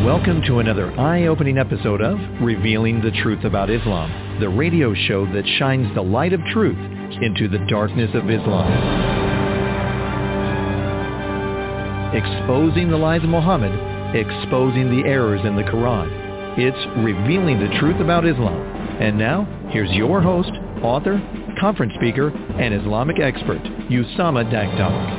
Welcome to another eye-opening episode of Revealing the Truth About Islam, the radio show that shines the light of truth into the darkness of Islam. Exposing the lies of Muhammad, exposing the errors in the Quran. It's Revealing the Truth About Islam. And now, here's your host, author, conference speaker, and Islamic expert, Usama Dagdag.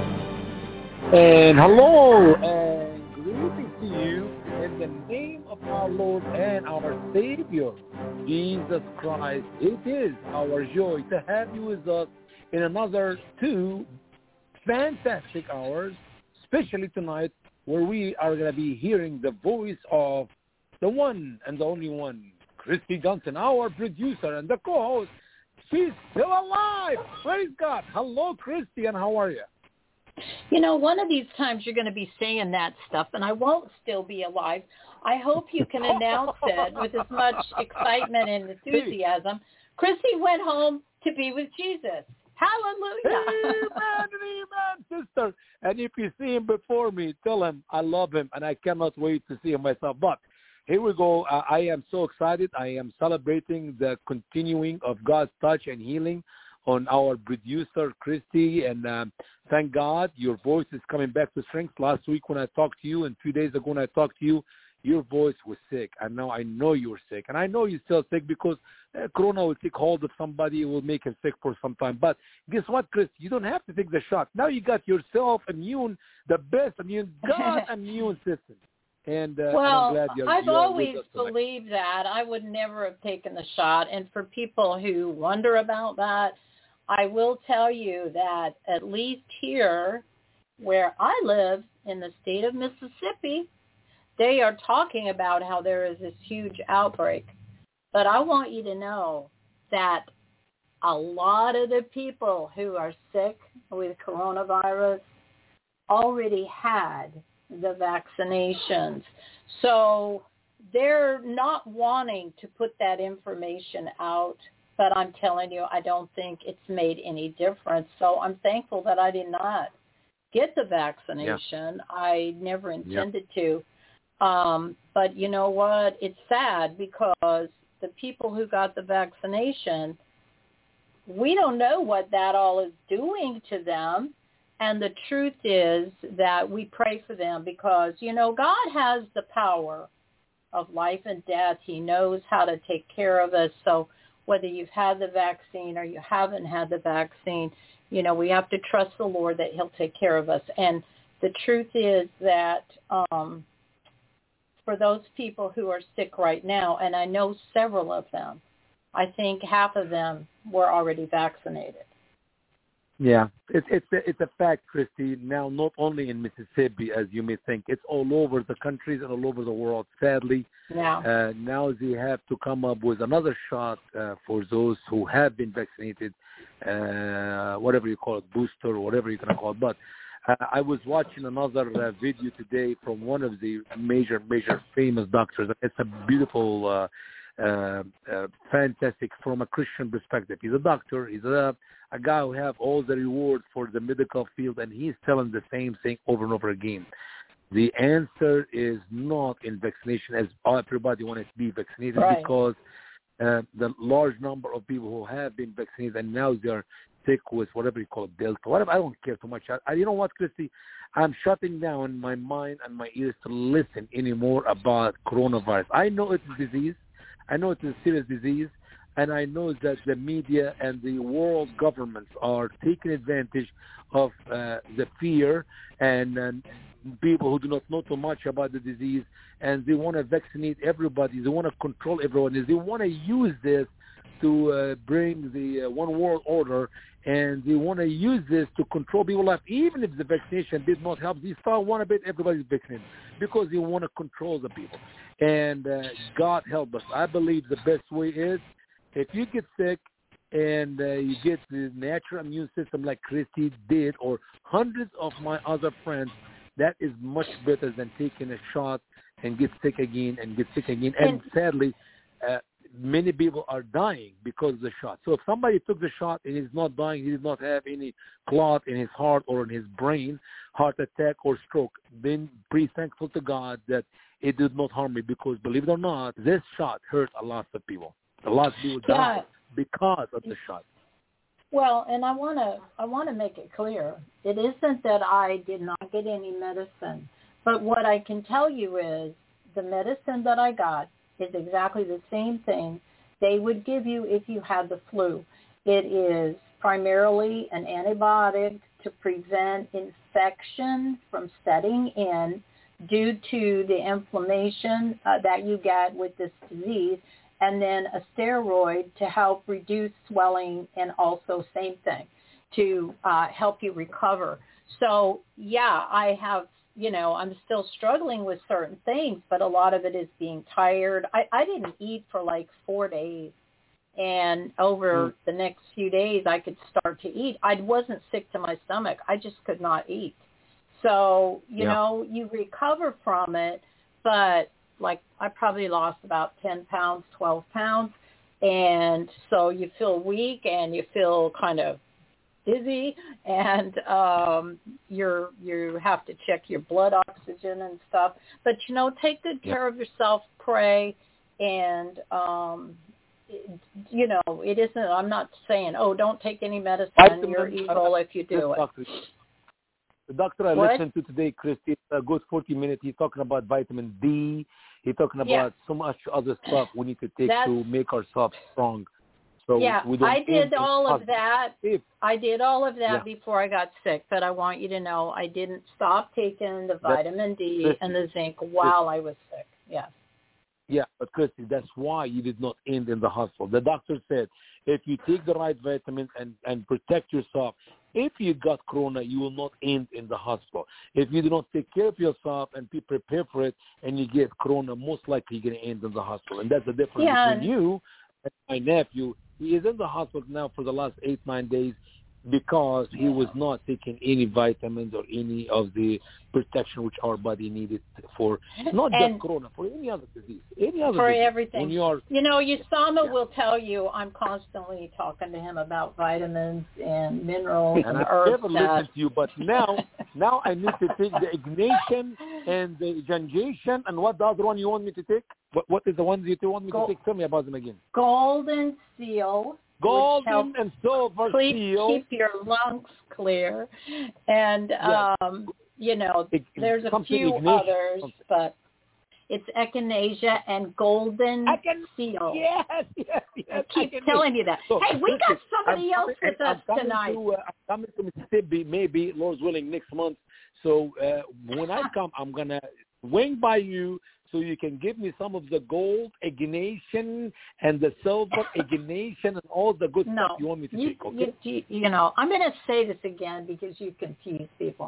And hello, and greetings to you in the name of our Lord and our Savior, Jesus Christ. It is our joy to have you with us in another 2 fantastic hours, especially tonight, where we are going to be hearing the voice of the one and the only one, Christy Johnson, our producer and the co-host. She's still alive. Praise God. Hello, Christy, and how are you? You know, one of these times you're going to be saying that stuff, and I won't still be alive. I hope you can announce it with as much excitement and enthusiasm. Chrissy went home to be with Jesus. Hallelujah. Amen, sister. And if you see him before me, tell him I love him, and I cannot wait to see him myself. But here we go. I am so excited. I am celebrating the continuing of God's touch and healing on our producer, Christy, and thank God your voice is coming back to strength. Last week when I talked to you and 2 days ago when I talked to you, your voice was sick. And now I know you're sick. And I know you're still sick because Corona will take hold of somebody. It will make him sick for some time. But guess what, Christy? You don't have to take the shot. Now you got yourself immune, the best immune, God immune system. And I'm glad I've always believed that. I would never have taken the shot. And for people who wonder about that, I will tell you that at least here where I live in the state of Mississippi, they are talking about how there is this huge outbreak. But I want you to know that a lot of the people who are sick with coronavirus already had the vaccinations. So they're not wanting to put that information out. But I'm telling you, I don't think it's made any difference. So I'm thankful that I did not get the vaccination. Yeah. I never intended to. But you know what? It's sad because the people who got the vaccination, we don't know what that all is doing to them. And the truth is that we pray for them because, you know, God has the power of life and death. He knows how to take care of us. So whether you've had the vaccine or you haven't had the vaccine, you know, we have to trust the Lord that he'll take care of us. And the truth is that for those people who are sick right now, and I know several of them, I think half of them were already vaccinated. Yeah, it's a fact, Christy. Now, not only in Mississippi, as you may think, it's all over the countries and all over the world. Sadly, now they have to come up with another shot for those who have been vaccinated, whatever you call it, booster or whatever you're going to call it. But I was watching another video today from one of the major famous doctors. It's a beautiful, fantastic from a Christian perspective. He's a doctor. He's a guy who have all the rewards for the medical field, and he's telling the same thing over and over again. The answer is not in vaccination, as everybody wants to be vaccinated, because the large number of people who have been vaccinated and now they are sick with whatever you call it, Delta, whatever. I don't care too much. You know what, Christy? I'm shutting down my mind and my ears to listen anymore about coronavirus. I know it's a disease. I know it's a serious disease. And I know that the media and the world governments are taking advantage of the fear and people who do not know too much about the disease, and they want to vaccinate everybody. They want to control everyone. They want to use this to bring the one world order, and they want to use this to control people's life. Even if the vaccination did not help, they still want to bet everybody's vaccinated because they want to control the people. And God help us. I believe the best way is, if you get sick and you get the natural immune system like Christy did or hundreds of my other friends, that is much better than taking a shot and get sick again and get sick again. And sadly, many people are dying because of the shot. So if somebody took the shot and he's not dying, he did not have any clot in his heart or in his brain, heart attack or stroke, then be thankful to God that it did not harm me, because believe it or not, this shot hurt a lot of people. A lot of people died because of the shot. Well, and I want to make it clear. It isn't that I did not get any medicine, but what I can tell you is the medicine that I got is exactly the same thing they would give you if you had the flu. It is primarily an antibiotic to prevent infection from setting in due to the inflammation that you get with this disease, and then a steroid to help reduce swelling, and also same thing to help you recover. So, yeah, I have, I'm still struggling with certain things, but a lot of it is being tired. I didn't eat for like 4 days, and over the next few days I could start to eat. I wasn't sick to my stomach. I just could not eat. So, you recover from it, but like I probably lost about 10 pounds, 12 pounds. And so you feel weak and you feel kind of dizzy, and you have to check your blood oxygen and stuff. But, take good care of yourself, pray, and, it isn't, I'm not saying, don't take any medicine, you're evil if you do it. The doctor I listened to today, Christy, a good 40 minutes, he's talking about vitamin D. He's talking about so much other stuff we need to take to make ourselves strong. So we don't I did all of that. I did all of that before I got sick, but I want you to know I didn't stop taking the vitamin D and the zinc while I was sick. Yes. Yeah, but Christy, that's why you did not end in the hospital. The doctor said if you take the right vitamins and protect yourself, if you got corona, you will not end in the hospital. If you do not take care of yourself and be prepared for it and you get corona, most likely you're going to end in the hospital. And that's the difference between you and my nephew. He is in the hospital now for the last 8-9 days because he was not taking any vitamins or any of the protection which our body needed for not just corona, for any other disease. For everything. Usama will tell you I'm constantly talking to him about vitamins and minerals and herbs. I never listened to you, but now I need to take the Ignatian and the Jungiation, and what the other one you want me to take? What is the ones you want me to take? Tell me about them again. Golden Seal. Golden and silver seal. Keep your lungs clear. And, there's a few others, but it's Echinacea and Golden Seal. Yes. I keep telling you that. So, hey, we got somebody else with us tonight. I'm coming to Mississippi, maybe, Lord's willing, next month. So when I come, I'm going to swing by you so you can give me some of the gold Ignatian and the silver Ignatian and all the good stuff you want me to take, okay? I'm going to say this again because you confuse people.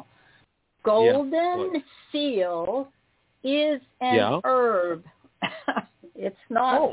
Golden Seal is an herb. It's not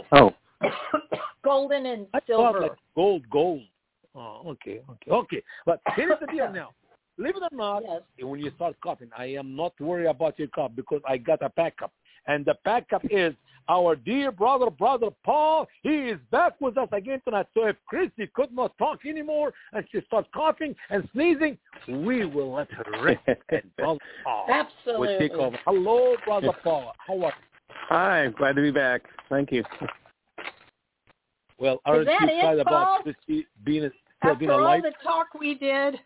golden and silver. Like gold. Oh, okay. But here's the deal now. Believe it or not, when you start coughing, I am not worried about your cough because I got a backup. And the backup is our dear brother Paul. He is back with us again tonight. So if Christy could not talk anymore and she starts coughing and sneezing, we will let her rest. And Brother Paul will take over. Hello, Brother Paul. How are you? Hi, glad to be back. Thank you. Well, aren't you excited about Christy being alive? After all the talk we did.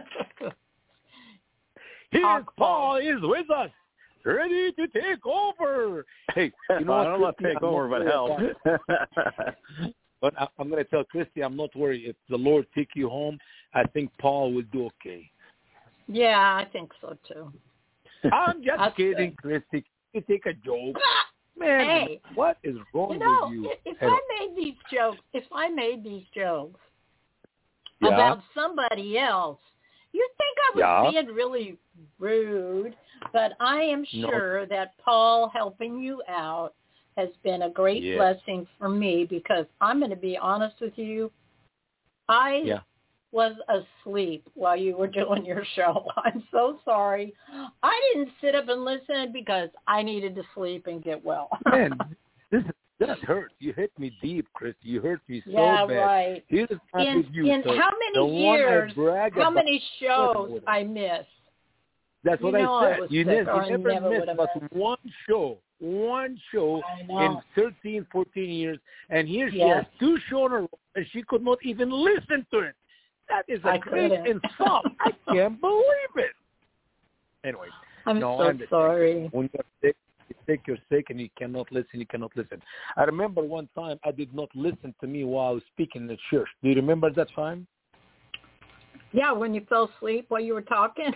Paul is with us. Ready to take over. Hey, you know what? I don't want to take over, but help. But I'm going to tell Christy, I'm not worried. If the Lord take you home, I think Paul will do okay. Yeah, I think so, too. I'm just kidding, Christy. You take a joke. Man, hey, what is wrong with you? If I made these jokes about somebody else, you think I was being really rude, but I am sure that Paul helping you out has been a great blessing for me because I'm going to be honest with you. I was asleep while you were doing your show. I'm so sorry. I didn't sit up and listen because I needed to sleep and get well. Man, this That hurt. You hit me deep, Chris. You hurt me so yeah, bad. Right. Here's In how many years, how many shows I missed? That's what I said. You never missed but one show in 13, 14 years. And here she has 2 shows in a row, and she could not even listen to it. That is a great insult. I can't believe it. Anyway. I'm sorry. When you're sick, and you cannot listen, I remember one time I did not listen to me while I was speaking in the church. Do you remember that time? Yeah, when you fell asleep while you were talking.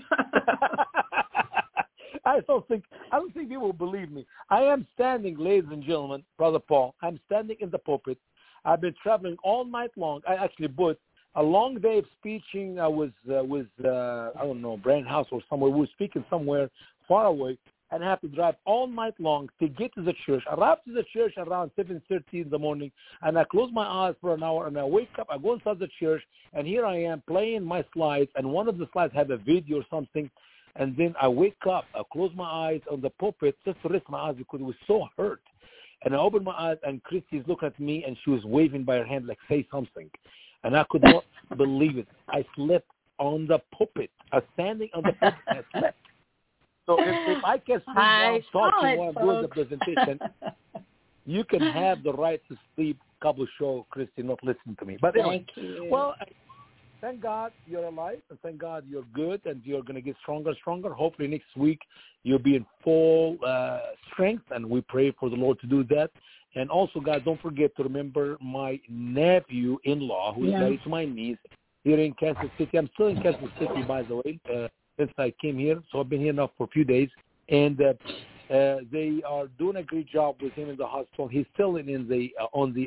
I don't think people will believe me. I am standing, ladies and gentlemen, Brother Paul. I'm standing in the pulpit. I've been traveling all night long. I actually booked a long day of speaking. I was with I don't know, Brand House or somewhere. We were speaking somewhere far away, and I have to drive all night long to get to the church. I arrived to the church around 7:30 in the morning, and I close my eyes for an hour, and I wake up. I go inside the church, and here I am playing my slides, and one of the slides had a video or something, and then I wake up. I close my eyes on the pulpit just to rest my eyes because it was so hurt. And I opened my eyes, and Christy's looking at me, and she was waving by her hand like, say something. And I could not believe it. I slept on the pulpit. I was standing on the pulpit and I slept. So if I can sleep while talking while I'm doing the presentation, you can have the right to sleep. Couple show, Christy, not listening to me. But anyway, thank you. Well, thank God you're alive, and thank God you're good, and you're going to get stronger and stronger. Hopefully next week you'll be in full strength, and we pray for the Lord to do that. And also, guys, don't forget to remember my nephew-in-law, who is married to my niece, here in Kansas City. I'm still in Kansas City, by the way, since I came here. So I've been here now for a few days. And they are doing a great job with him in the hospital. He's still on the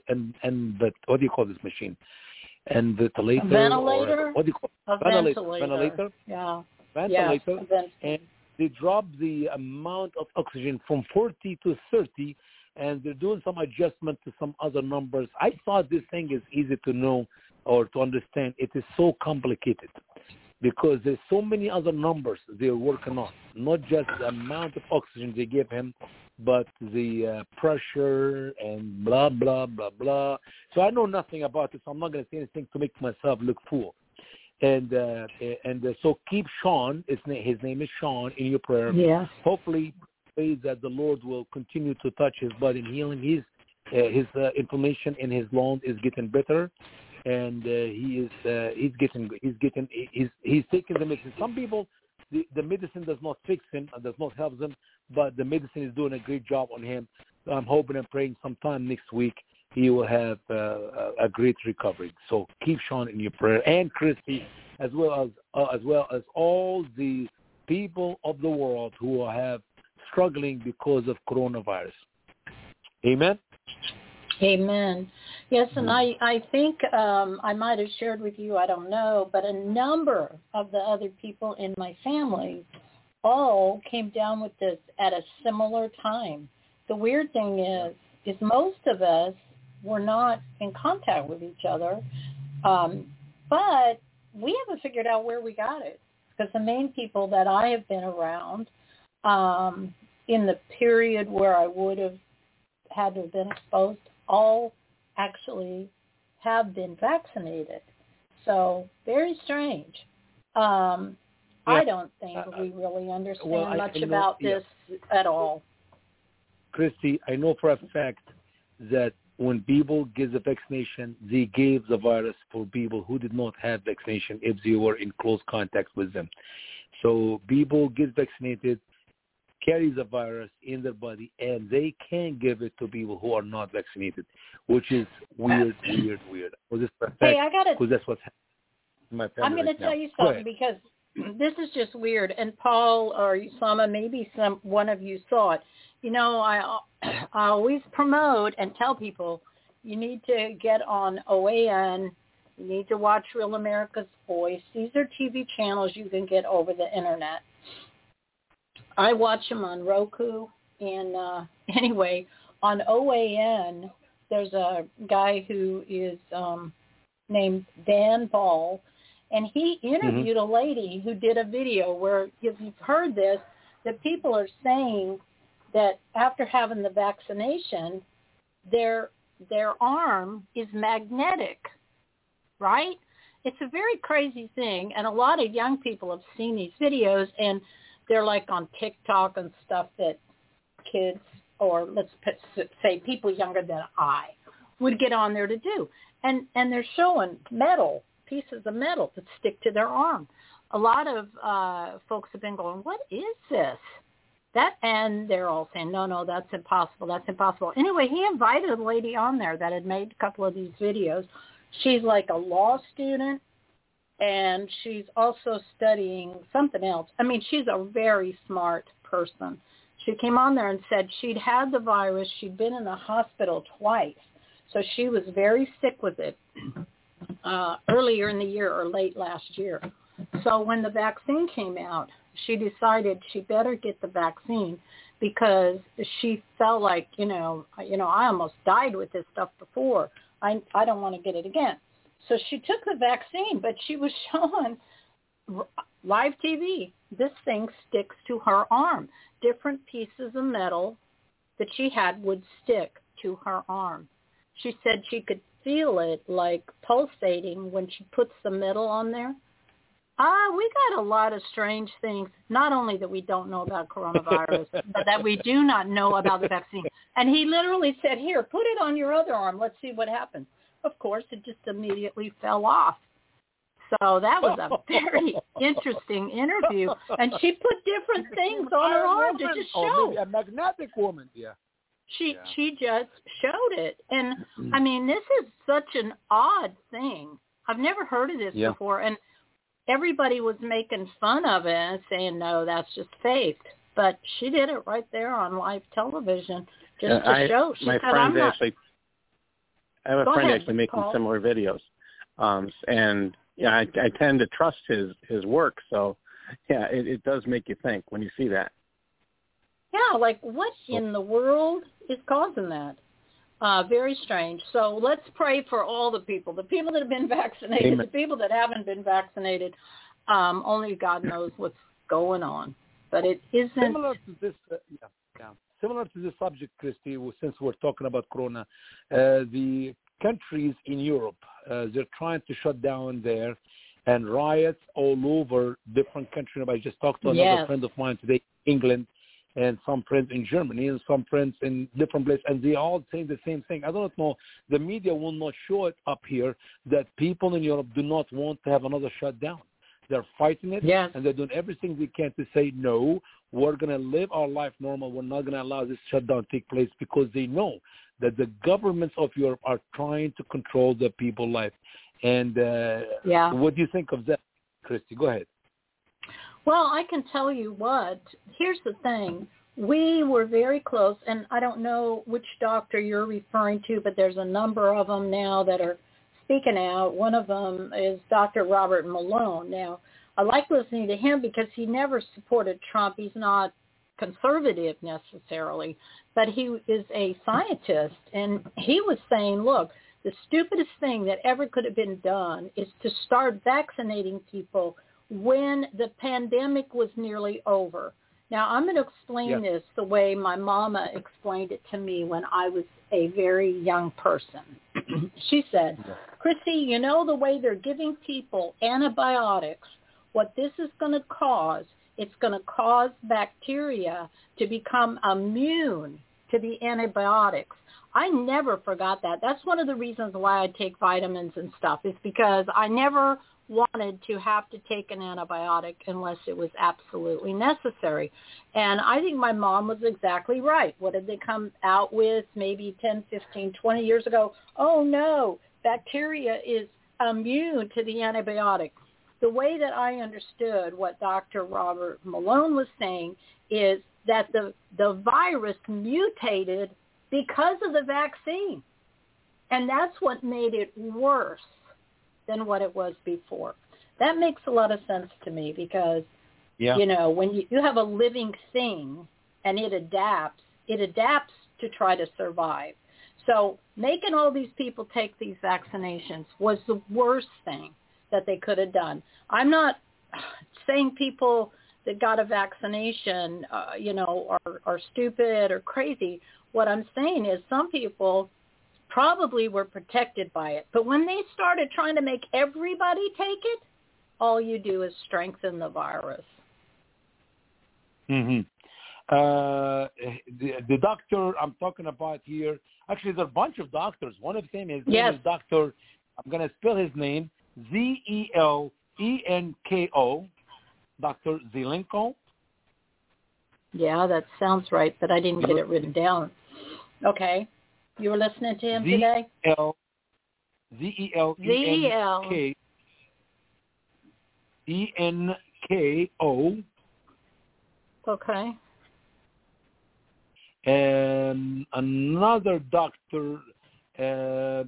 what do you call this machine? And ventilator. Ventilator? What do you call it? Ventilator. Yeah. Ventilator. And they dropped the amount of oxygen from 40 to 30, and they're doing some adjustment to some other numbers. I thought this thing is easy to know or to understand. It is so complicated because there's so many other numbers they're working on, not just the amount of oxygen they give him, but the pressure and blah, blah, blah, blah. So I know nothing about it, so I'm not going to say anything to make myself look fool. And so keep Sean, his name is Sean, in your prayer. Yeah. Hopefully, pray that the Lord will continue to touch his body and heal him. His inflammation in his lungs is getting better, and he's taking the medicine. Some people, the medicine does not fix him, does not help them, but the medicine is doing a great job on him. So I'm hoping and praying sometime next week he will have a great recovery. So keep Sean in your prayer, and Christy, as well as all the people of the world who have struggling because of coronavirus. Amen? Amen. Yes, and I think I might have shared with you, I don't know, but a number of the other people in my family all came down with this at a similar time. The weird thing is most of us were not in contact with each other, but we haven't figured out where we got it, because the main people that I have been around in the period where I would have had to have been exposed, all actually have been vaccinated. So very strange. I don't think we really understand much about this at all. Christy, I know for a fact that when people give the vaccination, they gave the virus for people who did not have vaccination if they were in close contact with them. So people get vaccinated, carry the virus in their body, and they can give it to people who are not vaccinated, which is weird. Hey, I got to... Because that's what's happening in my family. I'm going to tell you something, because this is just weird. And Paul or Usama, maybe one of you saw it. You know, I always promote and tell people you need to get on OAN. You need to watch Real America's Voice. These are TV channels you can get over the Internet. I watch them on Roku. And anyway, on OAN, there's a guy who is named Dan Ball, and he interviewed a lady who did a video where, if you've heard this, that people are saying that after having the vaccination, their arm is magnetic, right? It's a very crazy thing, and a lot of young people have seen these videos, and they're like on TikTok and stuff that kids, or say people younger than I, would get on there to do. And they're showing pieces of metal that stick to their arm. A lot of folks have been going, what is this? And they're all saying, no, that's impossible. Anyway, he invited a lady on there that had made a couple of these videos. She's like a law student, and she's also studying something else. I mean, she's a very smart person. She came on there and said she'd had the virus. She'd been in the hospital twice. So she was very sick with it earlier in the year or late last year. So when the vaccine came out, she decided she better get the vaccine because she felt like, I almost died with this stuff before. I don't want to get it again. So she took the vaccine, but she was showing live TV. This thing sticks to her arm. Different pieces of metal that she had would stick to her arm. She said she could feel it like pulsating when she puts the metal on there. We got a lot of strange things, not only that we don't know about coronavirus, but that we do not know about the vaccine. And he literally said, here, put it on your other arm. Let's see what happens. Of course, it just immediately fell off. So that was a very interesting interview. And she put different things on her arm to just show. Maybe a magnetic woman, yeah. She just showed it. And, I mean, this is such an odd thing. I've never heard of this before. And everybody was making fun of it and saying, no, that's just fake. But she did it right there on live television just to show. She said, I have a friend actually making similar videos. And, I tend to trust his work. So, it does make you think when you see that. Yeah, like what in the world is causing that? Very strange. So let's pray for all the people that have been vaccinated, Amen. The people that haven't been vaccinated. Only God knows what's going on. But it isn't. Similar to this, similar to this subject, Christy, since we're talking about Corona, the countries in Europe, they're trying to shut down there, and riots all over different countries. I just talked to another friend of mine today, England, and some friends in Germany and some friends in different places, and they all saying the same thing. I don't know, the media will not show it up here that people in Europe do not want to have another shutdown. They're fighting it, and they're doing everything they can to say, no, we're going to live our life normal. We're not going to allow this shutdown to take place because they know that the governments of Europe are trying to control the people's life. And what do you think of that, Christy? Go ahead. Well, I can tell you what. Here's the thing. We were very close, and I don't know which doctor you're referring to, but there's a number of them now that are speaking out. One of them is Dr. Robert Malone. Now, I like listening to him because he never supported Trump. He's not conservative necessarily, but he is a scientist, and he was saying, look, the stupidest thing that ever could have been done is to start vaccinating people when the pandemic was nearly over. Now, I'm going to explain this the way my mama explained it to me when I was a very young person. She said, Chrissy, the way they're giving people antibiotics, what this is going to cause, it's going to cause bacteria to become immune to the antibiotics. I never forgot that. That's one of the reasons why I take vitamins and stuff, is because I never wanted to have to take an antibiotic unless it was absolutely necessary. And I think my mom was exactly right. What did they come out with maybe 10, 15, 20 years ago? Oh, no, bacteria is immune to the antibiotic. The way that I understood what Dr. Robert Malone was saying is that the virus mutated because of the vaccine. And that's what made it worse than what it was before. That makes a lot of sense to me because, when you have a living thing and it adapts to try to survive. So making all these people take these vaccinations was the worst thing that they could have done. I'm not saying people that got a vaccination, are stupid or crazy. What I'm saying is some people probably were protected by it. But when they started trying to make everybody take it, all you do is strengthen the virus. Mm-hmm. The doctor I'm talking about here, actually there's a bunch of doctors. One of them, his name is Dr. I'm going to spell his name, Zelenko, Dr. Zelenko. Yeah, that sounds right, but I didn't get it written down. Okay. You were listening to him today? Zelenko. Okay. Another doctor, to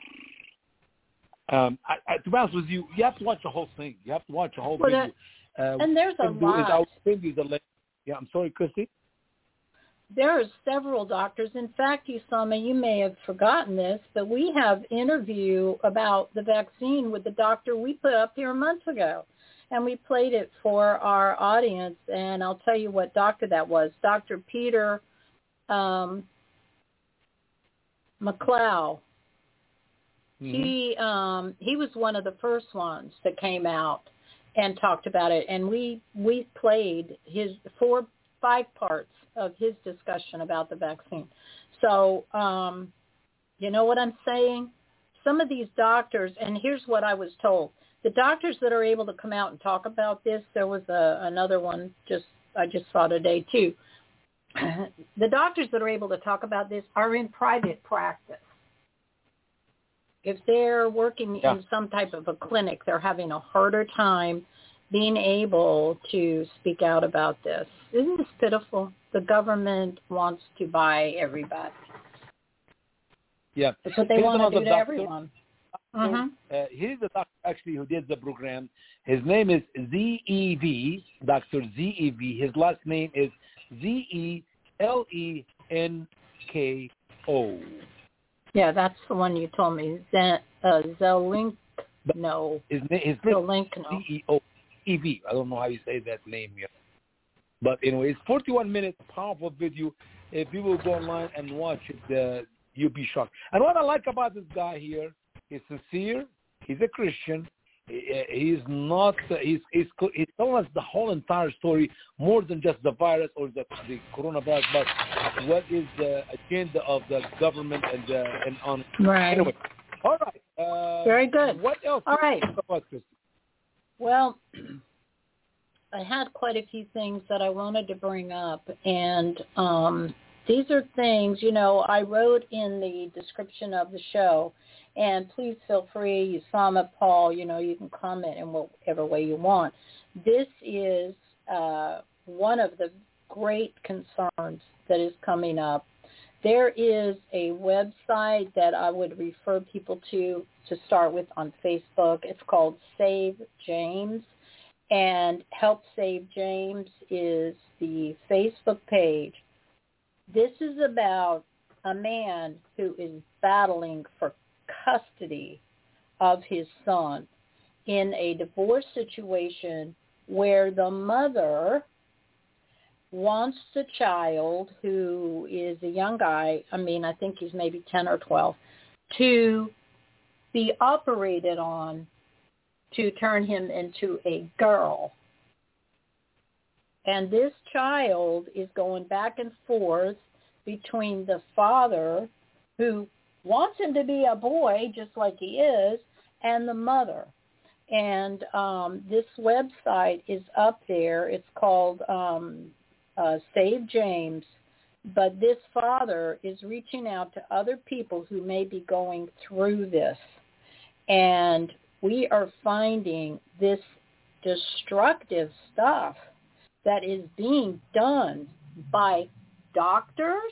be honest with you, you have to watch the whole thing. You have to watch the whole video. And there's a lot. I'll send you the link. Yeah, I'm sorry, Christy. There are several doctors. In fact, Usama, you may have forgotten this, but we have interview about the vaccine with the doctor we put up here months ago. And we played it for our audience, and I'll tell you what doctor that was. Dr. Peter McLeod. Mm-hmm. He was one of the first ones that came out and talked about it, and we played his 5 parts of his discussion about the vaccine. So, you know what I'm saying? Some of these doctors, and here's what I was told. The doctors that are able to come out and talk about this, there was another one I just saw today too. The doctors that are able to talk about this are in private practice. If they're working in some type of a clinic, they're having a harder time being able to speak out about this. Isn't this pitiful? The government wants to buy everybody. Yeah. That's what they want to do to everyone. Here's the doctor actually who did the program. His name is ZEV, Dr. ZEV. His last name is Zelenko. Yeah, that's the one you told me. Zelenko. His name Zelenko. EV. I don't know how you say that name here. But anyway, it's 41 minutes, powerful video. If you will go online and watch it, you'll be shocked. And what I like about this guy here, he's sincere. He's a Christian. He's not. He's telling us the whole entire story, more than just the virus or the coronavirus, but what is the agenda of the government and on. Right. Anyway, all right. Very good. What else? All right. About this? Well, I had quite a few things that I wanted to bring up, and these are things, I wrote in the description of the show, and please feel free, Usama, Paul, you can comment in whatever way you want. This is one of the great concerns that is coming up. There is a website that I would refer people to start with on Facebook. It's called Save James. And Help Save James is the Facebook page. This is about a man who is battling for custody of his son in a divorce situation where the mother wants the child, who is a young guy, I think he's maybe 10 or 12, to be operated on to turn him into a girl. And this child is going back and forth between the father, who wants him to be a boy just like he is, and the mother. And this website is up there. It's called Save James. But this father is reaching out to other people who may be going through this. And we are finding this destructive stuff that is being done by doctors.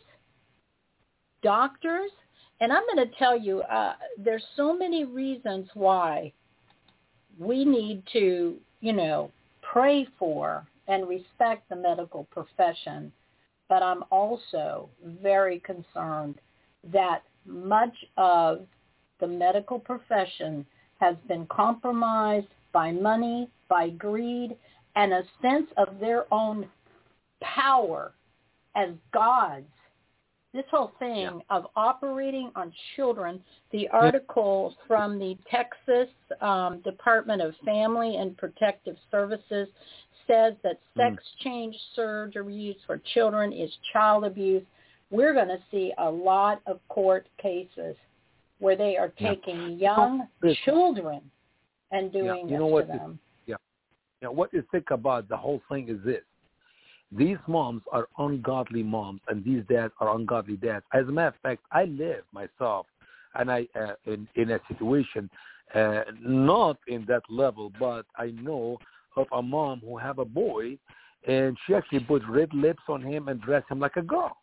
And I'm going to tell you, there's so many reasons why we need to, pray for and respect the medical profession. But I'm also very concerned that much of the medical profession has been compromised by money, by greed, and a sense of their own power as gods. This whole thing of operating on children, the article from the Texas Department of Family and Protective Services says that sex change surgeries for children is child abuse. We're going to see a lot of court cases where they are taking young children and doing this to them. What you think about the whole thing is this. These moms are ungodly moms, and these dads are ungodly dads. As a matter of fact, I live myself, and I in a situation, not in that level, but I know of a mom who have a boy, and she actually put red lips on him and dressed him like a girl.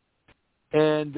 And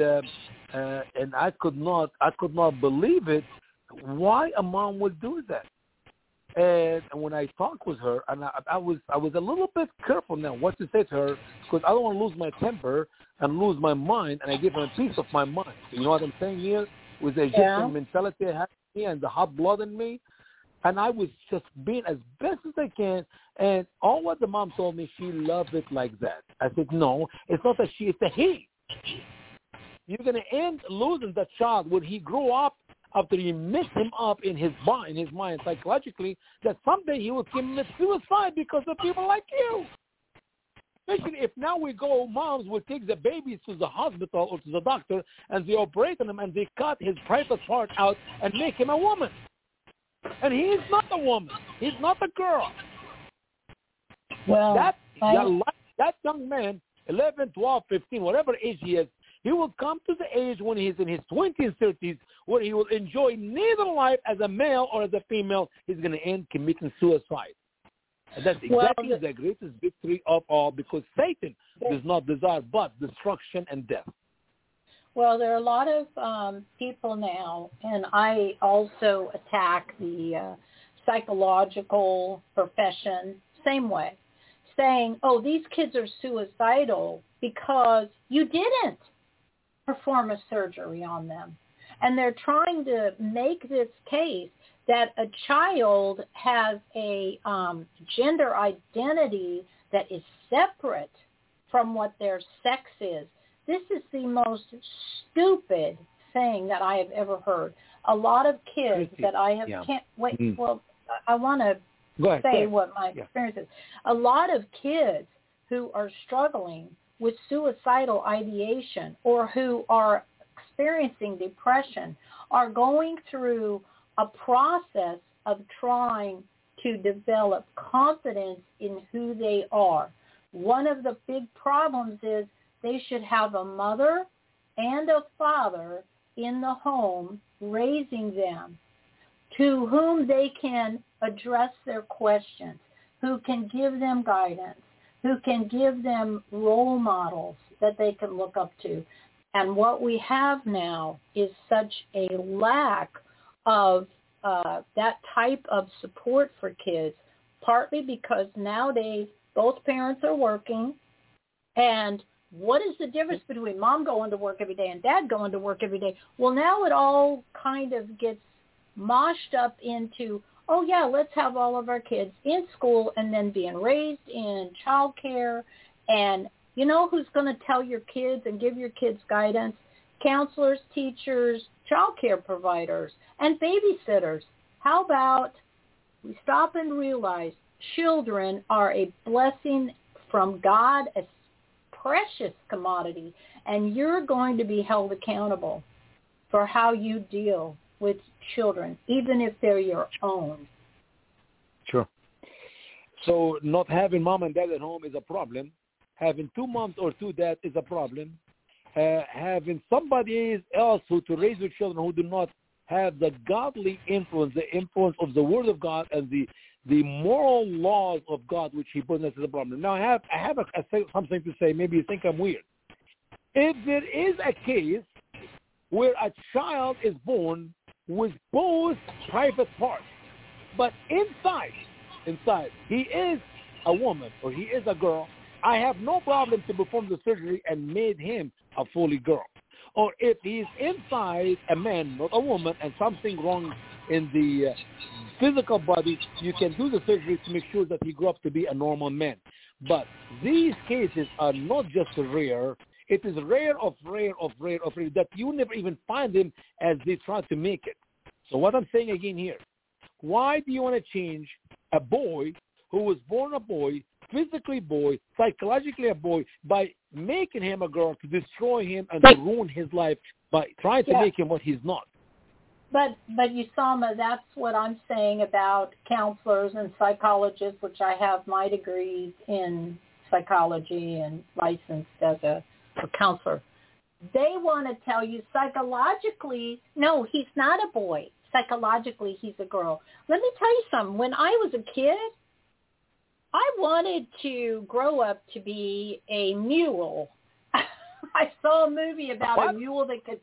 I could not believe it. Why a mom would do that? And when I talked with her, and I was a little bit careful now what to say to her, because I don't want to lose my temper and lose my mind, and I give her a piece of my mind. You know what I'm saying here? With the Egyptian mentality I have in me and the hot blood in me. And I was just being as best as I can. And all what the mom told me, she loved it like that. I said, no, it's not a she, it's a he. You're going to end losing that child when he grew up, after you mess him up in his mind psychologically, that someday he will commit suicide because of people like you. Especially if now moms will take the babies to the hospital or to the doctor and they operate on him and they cut his private part out and make him a woman. And he is not a woman. He's not a girl. Well, that young man, 11, 12, 15, whatever age he is, he will come to the age when he's in his 20s and 30s where he will enjoy neither life as a male or as a female. He's going to end committing suicide. And that's exactly the greatest victory of all, because Satan does not desire but destruction and death. Well, there are a lot of people now, and I also attack the psychological profession same way, saying, oh, these kids are suicidal because you didn't perform a surgery on them. And they're trying to make this case that a child has a gender identity that is separate from what their sex is. This is the most stupid thing that I have ever heard. A lot of kids that I have I want to say what my experience is. A lot of kids who are struggling with suicidal ideation or who are experiencing depression are going through a process of trying to develop confidence in who they are. One of the big problems is they should have a mother and a father in the home raising them, to whom they can address their questions, who can give them guidance, who can give them role models that they can look up to. And what we have now is such a lack of that type of support for kids, partly because nowadays both parents are working. And what is the difference between mom going to work every day and dad going to work every day? Well, now it all kind of gets moshed up into, oh, yeah, let's have all of our kids in school and then being raised in childcare. And you know who's going to tell your kids and give your kids guidance? Counselors, teachers, childcare providers, and babysitters. How about we stop and realize children are a blessing from God, a precious commodity, and you're going to be held accountable for how you deal with children, even if they're your own. Sure. So not having mom and dad at home is a problem. Having two moms or two dads is a problem. Having somebody else to raise your children who do not have the godly influence, the influence of the Word of God and the moral laws of God, which He put us as a problem. Now, I have something to say. Maybe you think I'm weird. If there is a case where a child is born with both private parts, but inside, he is a woman or he is a girl, I have no problem to perform the surgery and made him a fully girl. Or if he's inside a man, not a woman, and something wrong in the physical body, you can do the surgery to make sure that he grew up to be a normal man. But these cases are not just rare. It is rare of rare that you never even find them as they try to make it. So what I'm saying again here, why do you want to change a boy who was born a boy, physically boy, psychologically a boy, by making him a girl to destroy him and to ruin his life by trying to make him what he's not? But Usama, that's what I'm saying about counselors and psychologists, which I have my degrees in psychology and licensed as a counselor. They want to tell you psychologically, no, he's not a boy. Psychologically, he's a girl. Let me tell you something. When I was a kid, I wanted to grow up to be a mule. I saw a movie about a mule that could,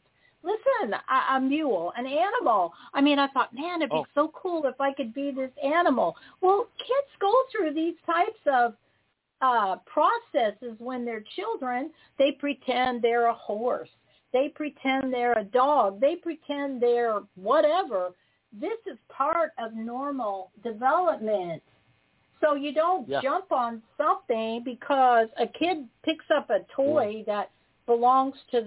a mule, an animal. I mean, I thought, man, it'd be so cool if I could be this animal. Well, kids go through these types of processes when they're children. They pretend they're a horse. They pretend they're a dog. They pretend they're whatever. This is part of normal development. So you don't jump on something because a kid picks up a toy that belongs to,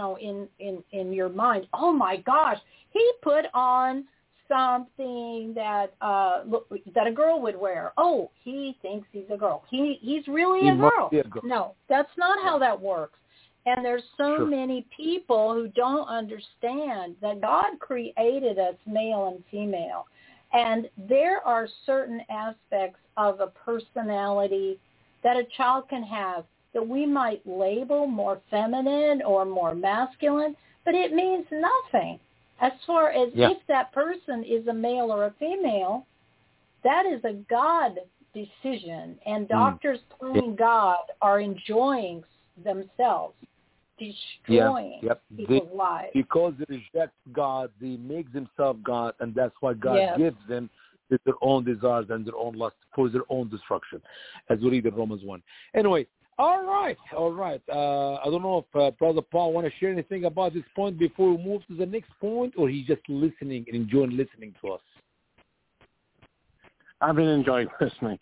in your mind. Oh my gosh, he put on something that that a girl would wear. Oh, he thinks he's a girl. He's really a girl. No, that's not how that works. And there's so many people who don't understand that God created us male and female. And there are certain aspects of a personality that a child can have that we might label more feminine or more masculine, but it means nothing. As far as if that person is a male or a female, that is a God decision. And doctors playing God are enjoying themselves, destroying people's lives. Because they reject God, they make themselves God, and that's why God gives them their own desires and their own lust for their own destruction, as we read in Romans 1. Anyway, all right. I don't know if Brother Paul want to share anything about this point before we move to the next point, or he's just listening and enjoying listening to us. I've been enjoying listening.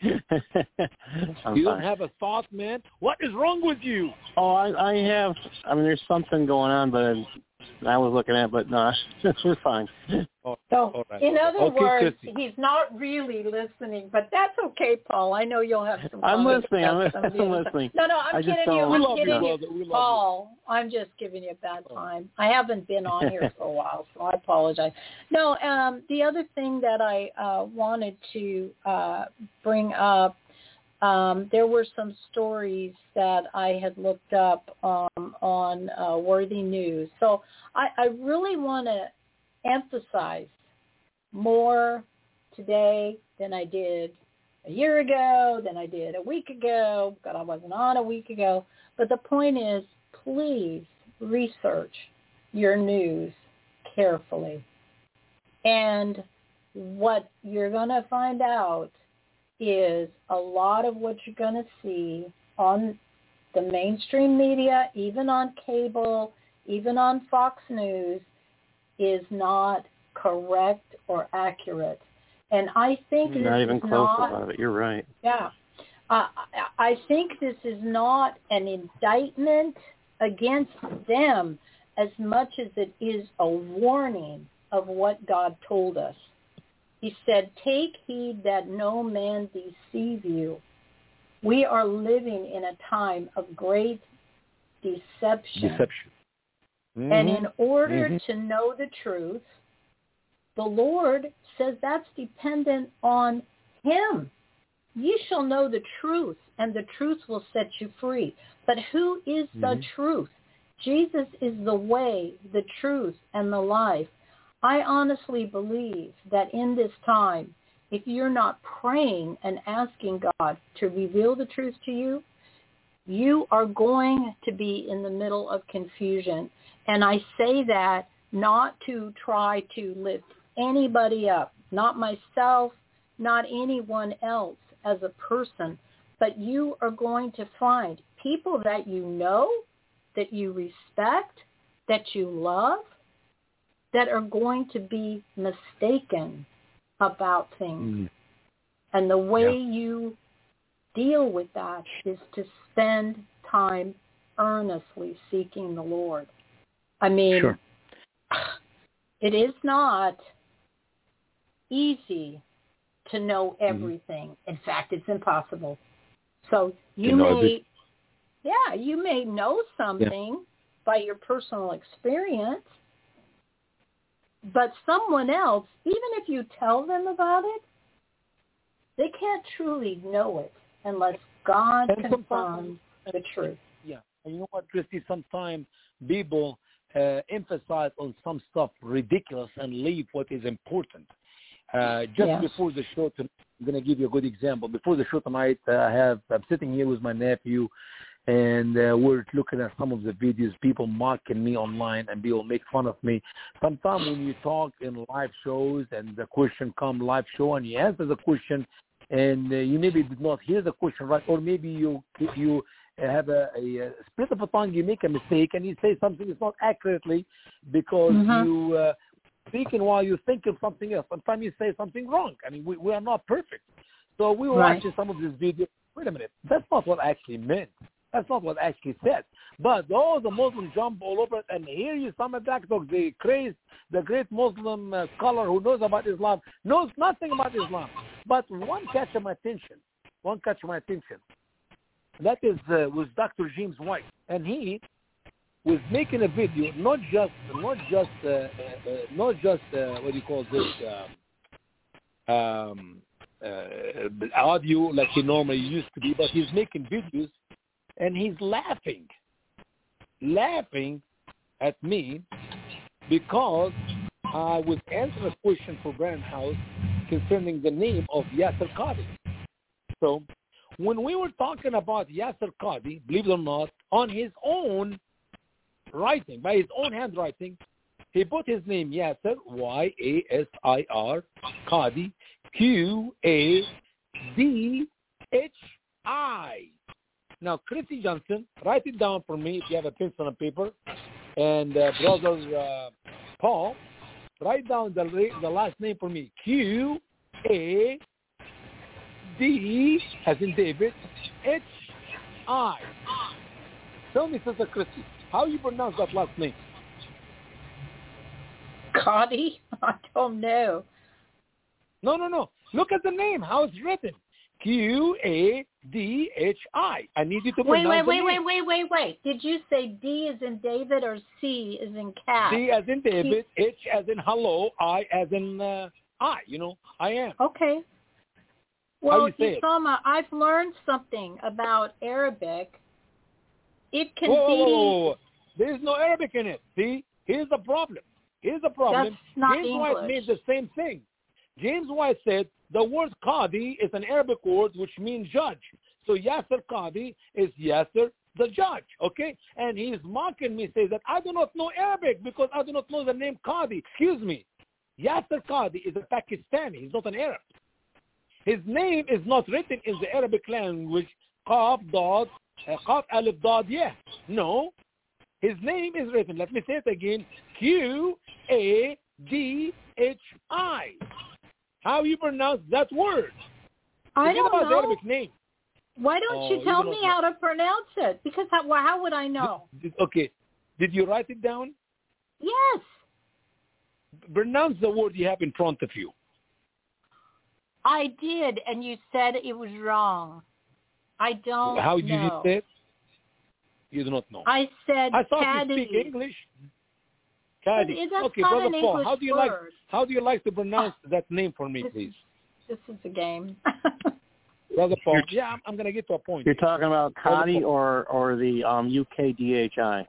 You don't have a thought, man? What is wrong with you? Oh, I have. I mean, there's something going on, but I was looking at it, but no, we're fine. So, in other words, he's not really listening, but that's okay, Paul. I know you'll have some. I'm listening. I'm listening. No, I'm kidding you. I'm kidding you, Paul. I'm just giving you a bad time. I haven't been on here for a while, so I apologize. No, the other thing that I wanted to bring up, there were some stories that I had looked up on Worthy News. So I really want to emphasize more today than I did a year ago, than I did a week ago. God, I wasn't on a week ago. But the point is, please research your news carefully. And what you're going to find out is a lot of what you're going to see on the mainstream media, even on cable, even on Fox News, is not correct or accurate. And I think you're not even close about it. You're right. Yeah. I think this is not an indictment against them as much as it is a warning of what God told us. He said, take heed that no man deceive you. We are living in a time of great deception. Mm-hmm. And in order to know the truth, the Lord says that's dependent on him. You shall know the truth, and the truth will set you free. But who is the truth? Jesus is the way, the truth, and the life. I honestly believe that in this time, if you're not praying and asking God to reveal the truth to you, you are going to be in the middle of confusion. And I say that not to try to lift anybody up, not myself, not anyone else as a person, but you are going to find people that you know, that you respect, that you love, that are going to be mistaken about things. And the way you deal with that is to spend time earnestly seeking the Lord. I mean, it is not easy to know everything. In fact, it's impossible. So you may know something by your personal experience, but someone else, even if you tell them about it, they can't truly know it unless God confirms the truth. Yeah, and you know what, Christy? Sometimes people emphasize on some stuff ridiculous and leave what is important. Before the show, I'm going to give you a good example. Before the show tonight, I'm sitting here with my nephew, and we're looking at some of the videos, people mocking me online, and people make fun of me. Sometimes when you talk in live shows and the question comes live show and you answer the question, and you maybe did not hear the question right, or maybe you have a split of a tongue, you make a mistake, and you say something that's not accurately because you speaking while you think of something else. Sometimes you say something wrong. I mean, we are not perfect. So we were watching some of this video. Wait a minute. That's not what I actually meant. That's not what I actually said. But those the Muslims jump all over it, and here you some attack dog, the great Muslim scholar who knows about Islam, knows nothing about Islam. But one catch my attention. That is was Dr. James White, and he was making a video, not just what do you call this, audio like he normally used to be, but he's making videos, and he's laughing at me because I was answering a question for Brandon House concerning the name of Yasser Qadhi. So when we were talking about Yasser Qadhi, believe it or not, on his own writing, by his own handwriting, he put his name Yasser, Y-A-S-I-R, Qadhi, Q-A-D-H-I. Now, Christy Johnson, write it down for me if you have a pencil and paper. And Brother Paul, write down the last name for me. Q-A-D, as in David, H-I. Tell me, Sister Christy, how you pronounce that last name? Qadhi? I don't know. No. Look at the name, how it's written. Q-A-D-H-I. I need you to pronounce the name. Wait. Did you say D as in David or C as in cat? D as in David, H as in hello, I as in I am. Okay. Well, Isama, I've learned something about Arabic. It can Whoa. There's no Arabic in it. See? Here's the problem. That's not James English. White made the same thing. James White said the word Qadhi is an Arabic word which means judge. So Yasser Qadhi is Yasser the judge, okay? And he is mocking me, says that I do not know Arabic because I do not know the name Qadhi. Excuse me. Yasser Qadhi is a Pakistani. He's not an Arab. His name is not written in the Arabic language, Qaf Alif Dad Yeah. No. His name is written, let me say it again, Q-A-D-H-I. How you pronounce that word? I don't know. The Arabic name. Why don't you tell me how to pronounce it? Because how would I know? Okay. Did you write it down? Yes. Pronounce the word you have in front of you. I did, and you said it was wrong. I don't know. How did you say it? You do not know. I said I thought Qadhi. you speak English. Qadhi. That's Okay, not Brother an Paul, English how do you like to pronounce that name for me, please? This is a game. Brother Paul, I'm going to get to a point. You're talking about Qadhi or the UKDHI?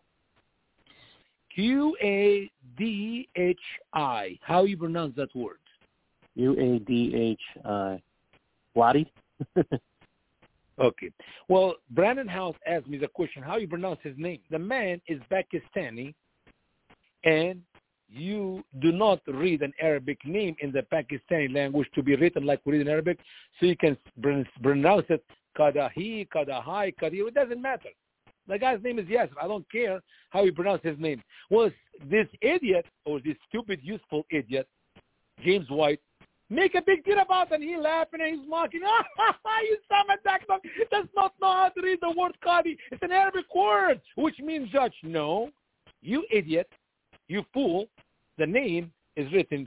Q-A-D-H-I. How you pronounce that word? U-A-D-H-I. Wadi? Okay. Well, Brandon House asked me the question, how you pronounce his name? The man is Pakistani, and you do not read an Arabic name in the Pakistani language to be written like we read in Arabic, so you can pronounce it Qadahi, Qadahai, Qadi. It doesn't matter. The guy's name is Yasser. I don't care how you pronounce his name. Well, this idiot, or this stupid, useful idiot, James White, make a big deal about it. And he's laughing and he's mocking. You Dack Dog does not know how to read the word Qadi. It's an Arabic word, which means judge. No, you idiot, you fool. The name is written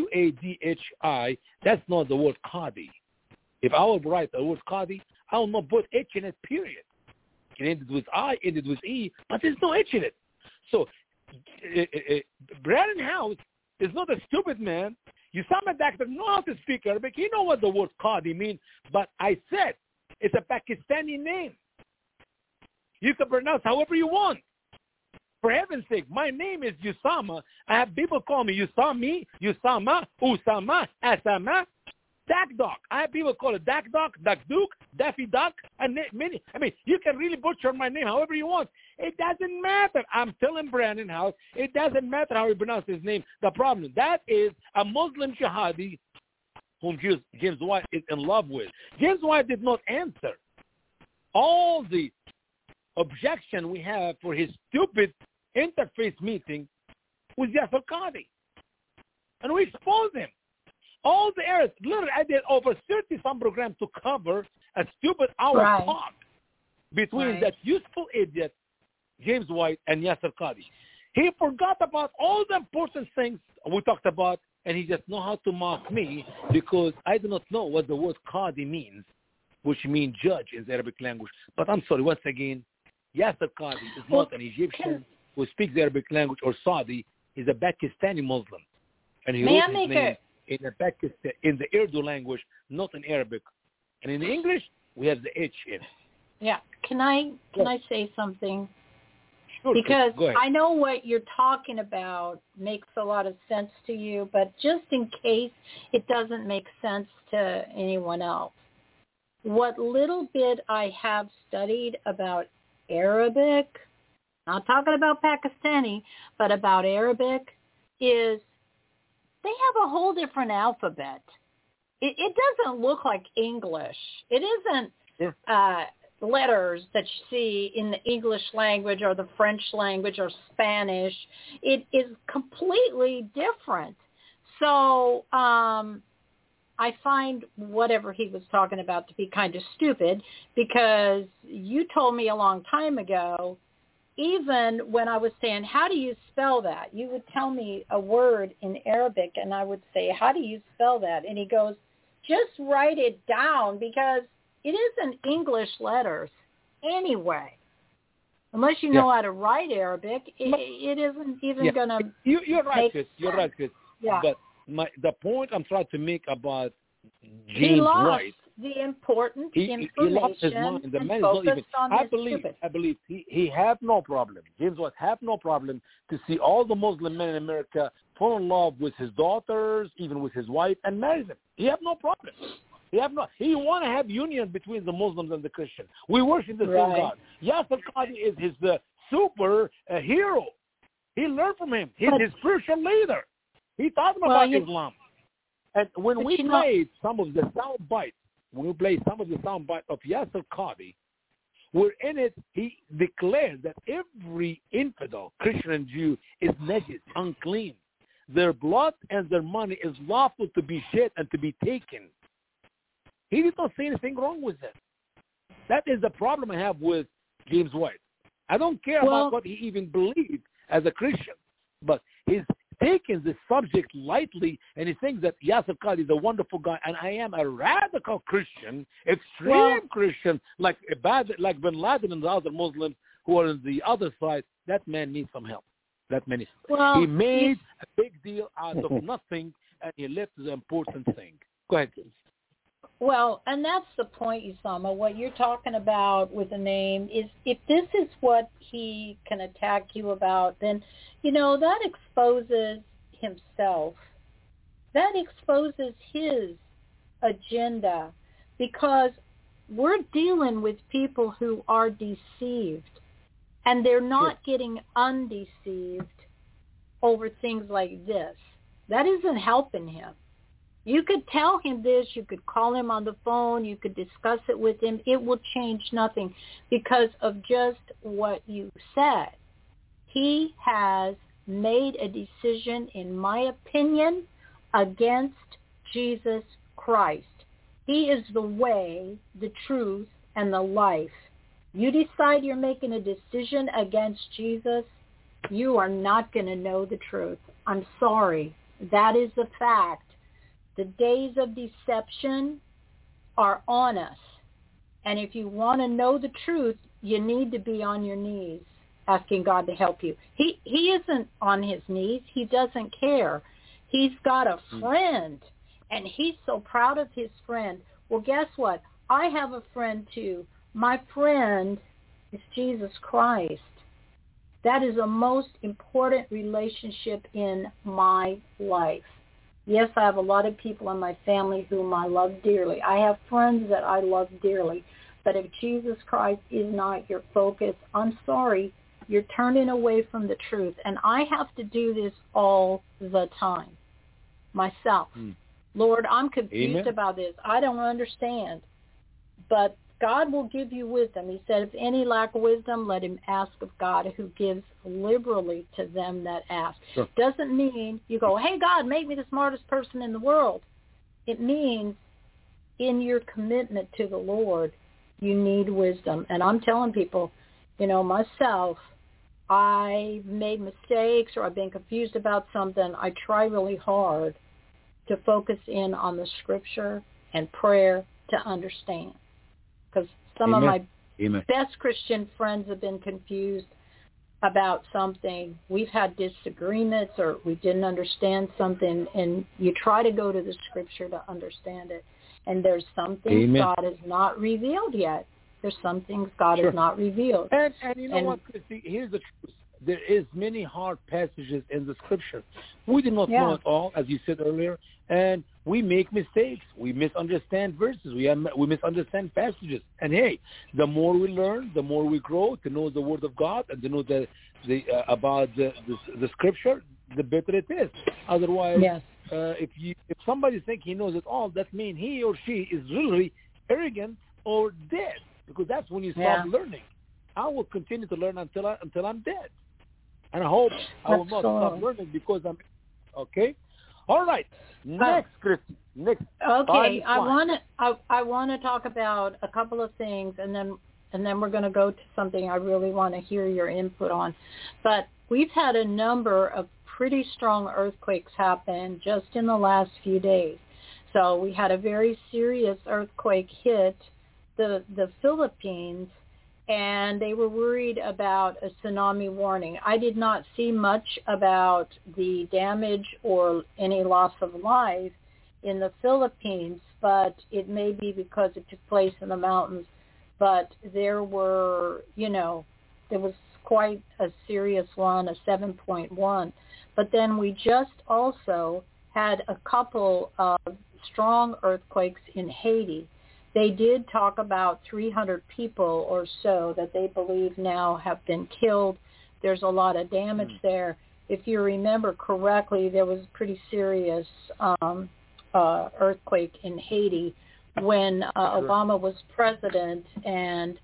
Qadhi. That's not the word Qadi. If I would write the word Qadi, I will not put H in it, period. It ended with I, ended with E, but there's no H in it. So Brandon House is not a stupid man. Usama Dack knows how to speak Arabic. He knows what the word Qadi means. But I said it's a Pakistani name. You can pronounce however you want. For heaven's sake, my name is Usama. I have people call me Usami, Usama, Usama, Asama, Dack Dog. I have people call it Dack Dog, Duck Duke, Daffy Duck, and many. I mean, you can really butcher my name however you want. It doesn't matter. I'm telling Brandon House, it doesn't matter how he pronounces his name. The problem, that is a Muslim jihadi whom James White is in love with. James White did not answer all the objection we have for his stupid interfaith meeting with Yasser Qadhi. And we exposed him. All the errors. Literally, I did over 30-some programs to cover a stupid hour talk between that useful idiot, James White, and Yasser Qadhi. He forgot about all the important things we talked about, and he just know how to mock me because I do not know what the word Qadhi means, which means judge in the Arabic language. But I'm sorry, once again, Yasser Qadhi is not an Egyptian who speaks the Arabic language or Saudi. He's a Pakistani Muslim. And he wrote his name in the Urdu language, not in Arabic. And in English, we have the H in it. Yeah. Can I say something? Sure, because I know what you're talking about makes a lot of sense to you, but just in case it doesn't make sense to anyone else, what little bit I have studied about Arabic, not talking about Pakistani, but about Arabic, is they have a whole different alphabet. It doesn't look like English. It isn't letters that you see in the English language or the French language or Spanish. It is completely different. So I find whatever he was talking about to be kind of stupid because you told me a long time ago, even when I was saying, how do you spell that? You would tell me a word in Arabic and I would say, how do you spell that? And he goes, just write it down because it isn't English letters anyway. Unless you know how to write Arabic, it isn't even going to You're right, Chris. You're right, Chris. Yeah. But the point I'm trying to make about James White, the important information he lost his mind. The man is not even. I believe he have no problem. James White have no problem to see all the Muslim men in America fall in love with his daughters, even with his wife, and marry them. He have no problem. He want to have union between the Muslims and the Christians. We worship the same God. Yasser Qadhi is his super hero. He learned from him. He's his spiritual leader. He taught him about Islam. And when we played some of the sound bites, of Yasser Qadhi, where in it he declared that every infidel, Christian and Jew, is najis, unclean. Their blood and their money is lawful to be shed and to be taken. He did not say anything wrong with that. That is the problem I have with James White. I don't care about what he even believed as a Christian, but he's taking this subject lightly, and he thinks that Yasser Qadhi is a wonderful guy, and I am a radical Christian, extreme Christian, like Bin Laden and the other Muslims who are on the other side. That man needs some help. He made a big deal out of nothing, and he left the important thing. Go ahead, please. Well, and that's the point, Usama. What you're talking about with the name is if this is what he can attack you about, then, that exposes himself. That exposes his agenda because we're dealing with people who are deceived and they're not getting undeceived over things like this. That isn't helping him. You could tell him this, you could call him on the phone, you could discuss it with him. It will change nothing because of just what you said. He has made a decision, in my opinion, against Jesus Christ. He is the way, the truth, and the life. You decide you're making a decision against Jesus, you are not going to know the truth. I'm sorry. That is the fact. The days of deception are on us. And if you want to know the truth, you need to be on your knees asking God to help you. He isn't on his knees. He doesn't care. He's got a friend, and he's so proud of his friend. Well, guess what? I have a friend too. My friend is Jesus Christ. That is the most important relationship in my life. Yes, I have a lot of people in my family whom I love dearly. I have friends that I love dearly. But if Jesus Christ is not your focus, I'm sorry, you're turning away from the truth. And I have to do this all the time myself. Lord, I'm confused about this. I don't understand. But God will give you wisdom. He said, if any lack wisdom, let him ask of God, who gives liberally to them that ask. Sure. Doesn't mean you go, hey, God, make me the smartest person in the world. It means in your commitment to the Lord, you need wisdom. And I'm telling people, myself, I've made mistakes or I've been confused about something. I try really hard to focus in on the scripture and prayer to understand. Because some of my best Christian friends have been confused about something. We've had disagreements or we didn't understand something, and you try to go to the scripture to understand it. And there's some things God has not revealed yet. There's some things God has not revealed. And you know what, Christy? Here's the truth. There is many hard passages in the scripture. We do not know it all, as you said earlier, and we make mistakes. We misunderstand verses. We misunderstand passages. And hey, the more we learn, the more we grow to know the Word of God and to know about the scripture, the better it is. Otherwise, if somebody thinks he knows it all, that means he or she is really arrogant or dead, because that's when you stop learning. I will continue to learn until I'm dead. And I hope I will not stop learning because I'm okay. All right. Next, Christy. Next. Okay. I want to talk about a couple of things, and then we're going to go to something I really want to hear your input on. But we've had a number of pretty strong earthquakes happen just in the last few days. So we had a very serious earthquake hit the Philippines, and they were worried about a tsunami warning. I did not see much about the damage or any loss of life in the Philippines, but it may be because it took place in the mountains. But there was quite a serious one, a 7.1. But then we just also had a couple of strong earthquakes in Haiti. They did talk about 300 people or so that they believe now have been killed. There's a lot of damage there. If you remember correctly, there was a pretty serious earthquake in Haiti when Obama was president, and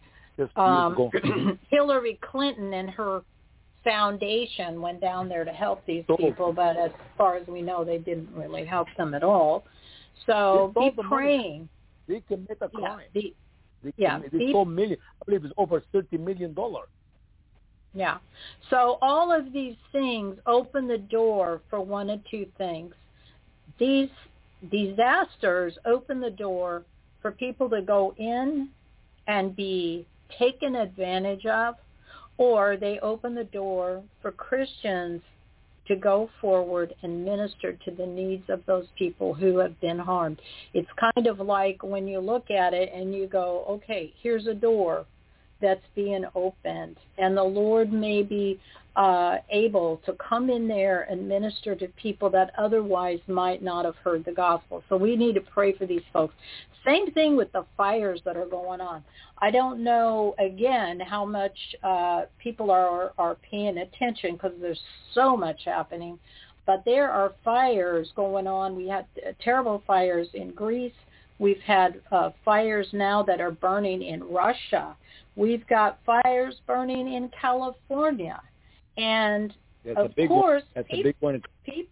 Hillary Clinton and her foundation went down there to help these people, but as far as we know, they didn't really help them at all. So be praying. They commit a crime. They stole million. I believe it's over $30 million. Yeah. So all of these things open the door for one of two things. These disasters open the door for people to go in and be taken advantage of, or they open the door for Christians to go forward and minister to the needs of those people who have been harmed. It's kind of like when you look at it and you go, okay, here's a door that's being opened, and the Lord may be able to come in there and minister to people that otherwise might not have heard the gospel. So we need to pray for these folks. Same thing with the fires that are going on. I don't know, again, how much people are paying attention because there's so much happening, but there are fires going on. We had terrible fires in Greece. We've had fires now that are burning in Russia. We've got fires burning in California. And, of course, that's a big one.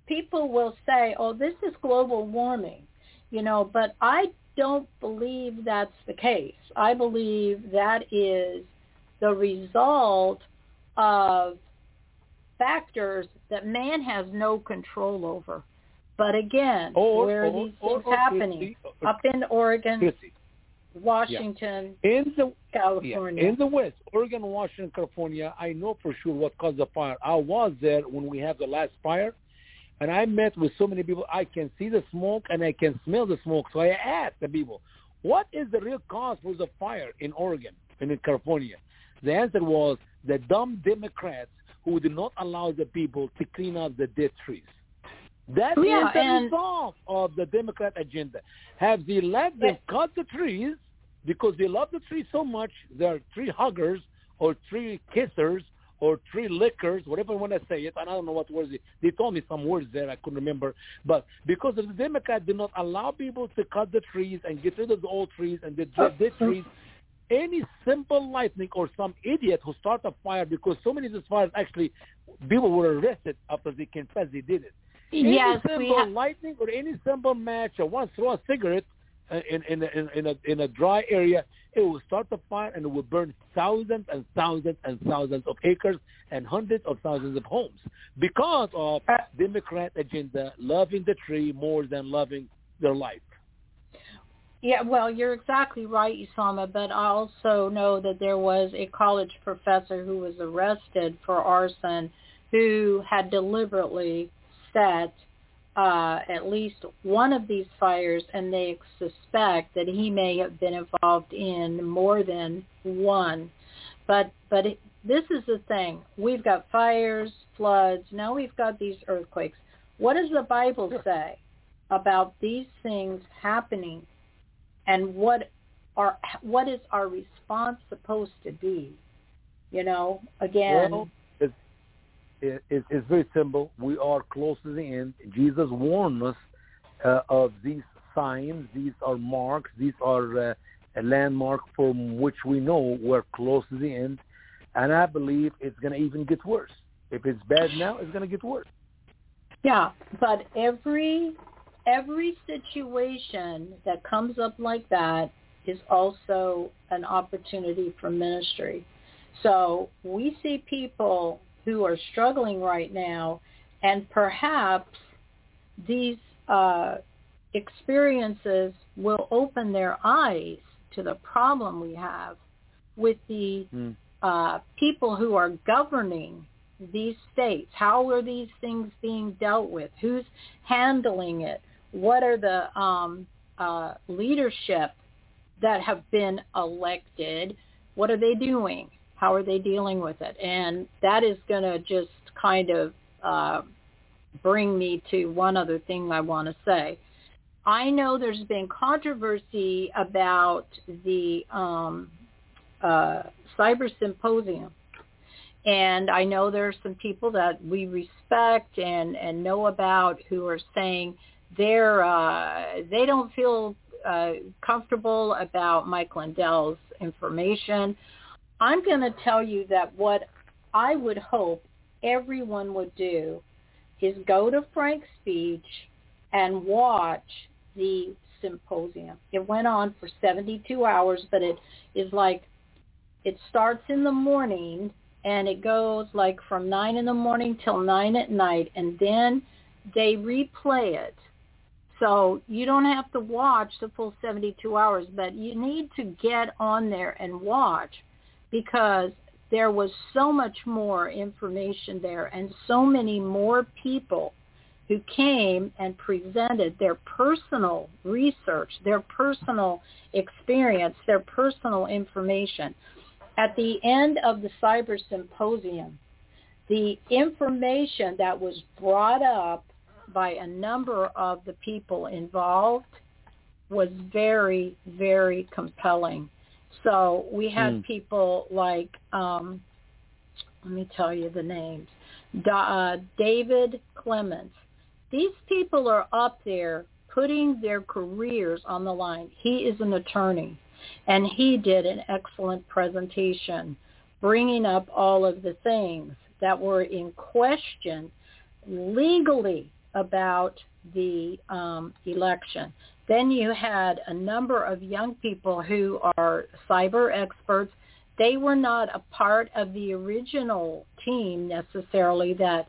people will say, oh, this is global warming, but I don't believe that's the case. I believe that is the result of factors that man has no control over. But again, where are these things happening? Up in Oregon, Washington, California. In the West, Oregon, Washington, California, I know for sure what caused the fire. I was there when we had the last fire, and I met with so many people. I can see the smoke, and I can smell the smoke. So I asked the people, what is the real cause for the fire in Oregon and in California? The answer was the dumb Democrats who did not allow the people to clean up the dead trees. That is the result of the Democrat agenda. Have they let them cut the trees because they love the trees so much? They are tree huggers or tree kissers or tree lickers, whatever you want to say it. And I don't know what words they told me some words there I couldn't remember. But because of the Democrats did not allow people to cut the trees and get rid of the old trees and the dead trees, any simple lightning or some idiot who started a fire, because so many of these fires actually people were arrested after they confessed they did it. Any simple lightning or any simple match or once throw a cigarette in a dry area, it will start a fire and it will burn thousands and thousands and thousands of acres and hundreds of thousands of homes because of Democrat agenda, loving the tree more than loving their life. Yeah, well, you're exactly right, Usama, but I also know that there was a college professor who was arrested for arson who had deliberately set at least one of these fires, and they suspect that he may have been involved in more than one. But this is the thing. We've got fires, floods, now we've got these earthquakes. What does the Bible say about these things happening? And what is our response supposed to be? Again. Well, it's very simple. We are close to the end. Jesus warned us of these signs. These are marks. These are a landmark from which we know we're close to the end. And I believe it's going to even get worse. If it's bad now, it's going to get worse. Yeah, but every situation that comes up like that is also an opportunity for ministry. So we see people who are struggling right now, and perhaps these experiences will open their eyes to the problem we have with the people who are governing these states. How are these things being dealt with? Who's handling it? What are the leadership that have been elected? What are they doing? How are they dealing with it? And that is going to just kind of bring me to one other thing I want to say. I know there's been controversy about the Cyber Symposium. And I know there are some people that we respect and know about who are saying they don't feel comfortable about Mike Lindell's information. I'm going to tell you that what I would hope everyone would do is go to Frank's speech and watch the symposium. It went on for 72 hours, but it is like it starts in the morning and it goes like from 9 in the morning till 9 at night, and then they replay it. So you don't have to watch the full 72 hours, but you need to get on there and watch, because there was so much more information there and so many more people who came and presented their personal research, their personal experience, their personal information. At the end of the Cyber Symposium, the information that was brought up by a number of the people involved was very, very compelling. So we had people like, let me tell you the names, David Clements. These people are up there putting their careers on the line. He is an attorney, and he did an excellent presentation, bringing up all of the things that were in question legally about the election. Then you had a number of young people who are cyber experts. They were not a part of the original team necessarily that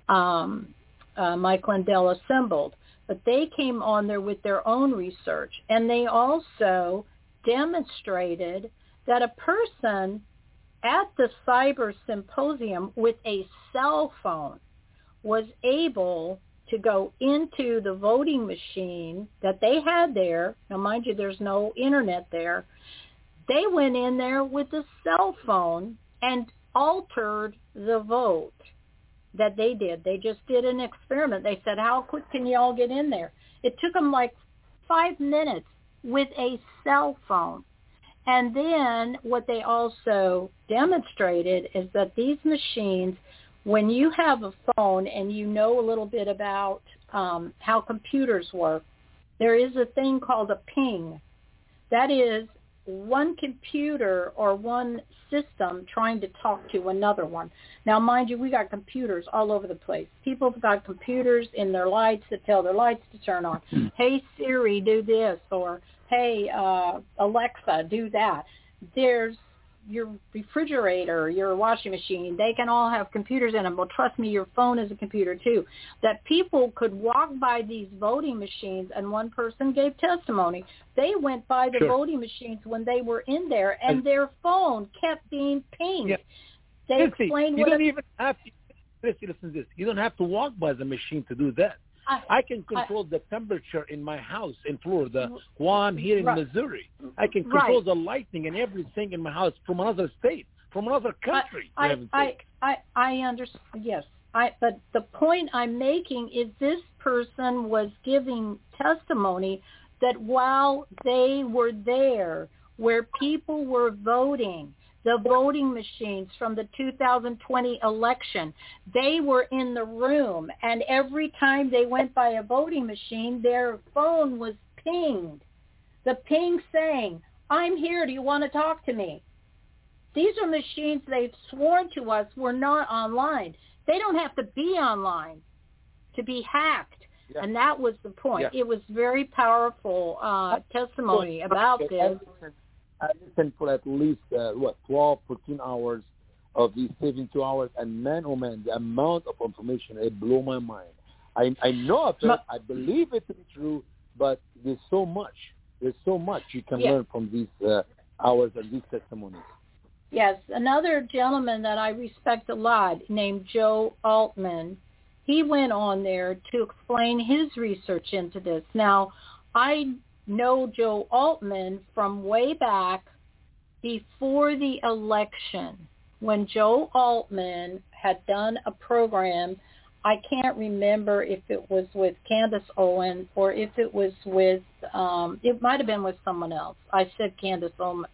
Mike Lindell assembled, but they came on there with their own research, and they also demonstrated that a person at the cyber symposium with a cell phone was able to go into the voting machine that they had there. Now, mind you, there's no internet there. They went in there with a cell phone and altered the vote that they did. They just did an experiment. They said, how quick can you all get in there? It took them like 5 minutes with a cell phone. And then what they also demonstrated is that these machines, when you have a phone and you know a little bit about how computers work, there is a thing called a ping. That is one computer or one system trying to talk to another one. Now, mind you, we got computers all over the place. People have got computers in their lights that tell their lights to turn on. Hey, Siri, do this, or hey, Alexa, do that. There's your refrigerator, your washing machine. They can all have computers in them. Well, trust me, your phone is a computer too. That people could walk by these voting machines, and one person gave testimony. They went by the voting machines when they were in there, and their phone kept being pinged. Yeah. They explained you what don't even have to. Listen to this. You don't have to walk by the machine to do that. I can control the temperature in my house in Florida while I'm here in Missouri. I can control the lighting and everything in my house from another state, from another country. I understand. Yes, but the point I'm making is this person was giving testimony that while they were there, where people were voting, the voting machines from the 2020 election, they were in the room, and every time they went by a voting machine, their phone was pinged. The ping saying, I'm here, do you want to talk to me? These are machines they've sworn to us were not online. They don't have to be online to be hacked. Yeah. And that was the point. Yeah. It was very powerful testimony about this. I listened for at least, 12, 14 hours of these 72 hours, and man, oh man, the amount of information, it blew my mind. I know of it, I believe it to be true, but there's so much you can learn from these hours and these testimonies. Yes, another gentleman that I respect a lot named Joe Altman, he went on there to explain his research into this. Now, I know Joe Altman from way back before the election, when Joe Altman had done a program. I can't remember if it was with Candace Owen or if it was with, it might have been with someone else. I said Candace Owen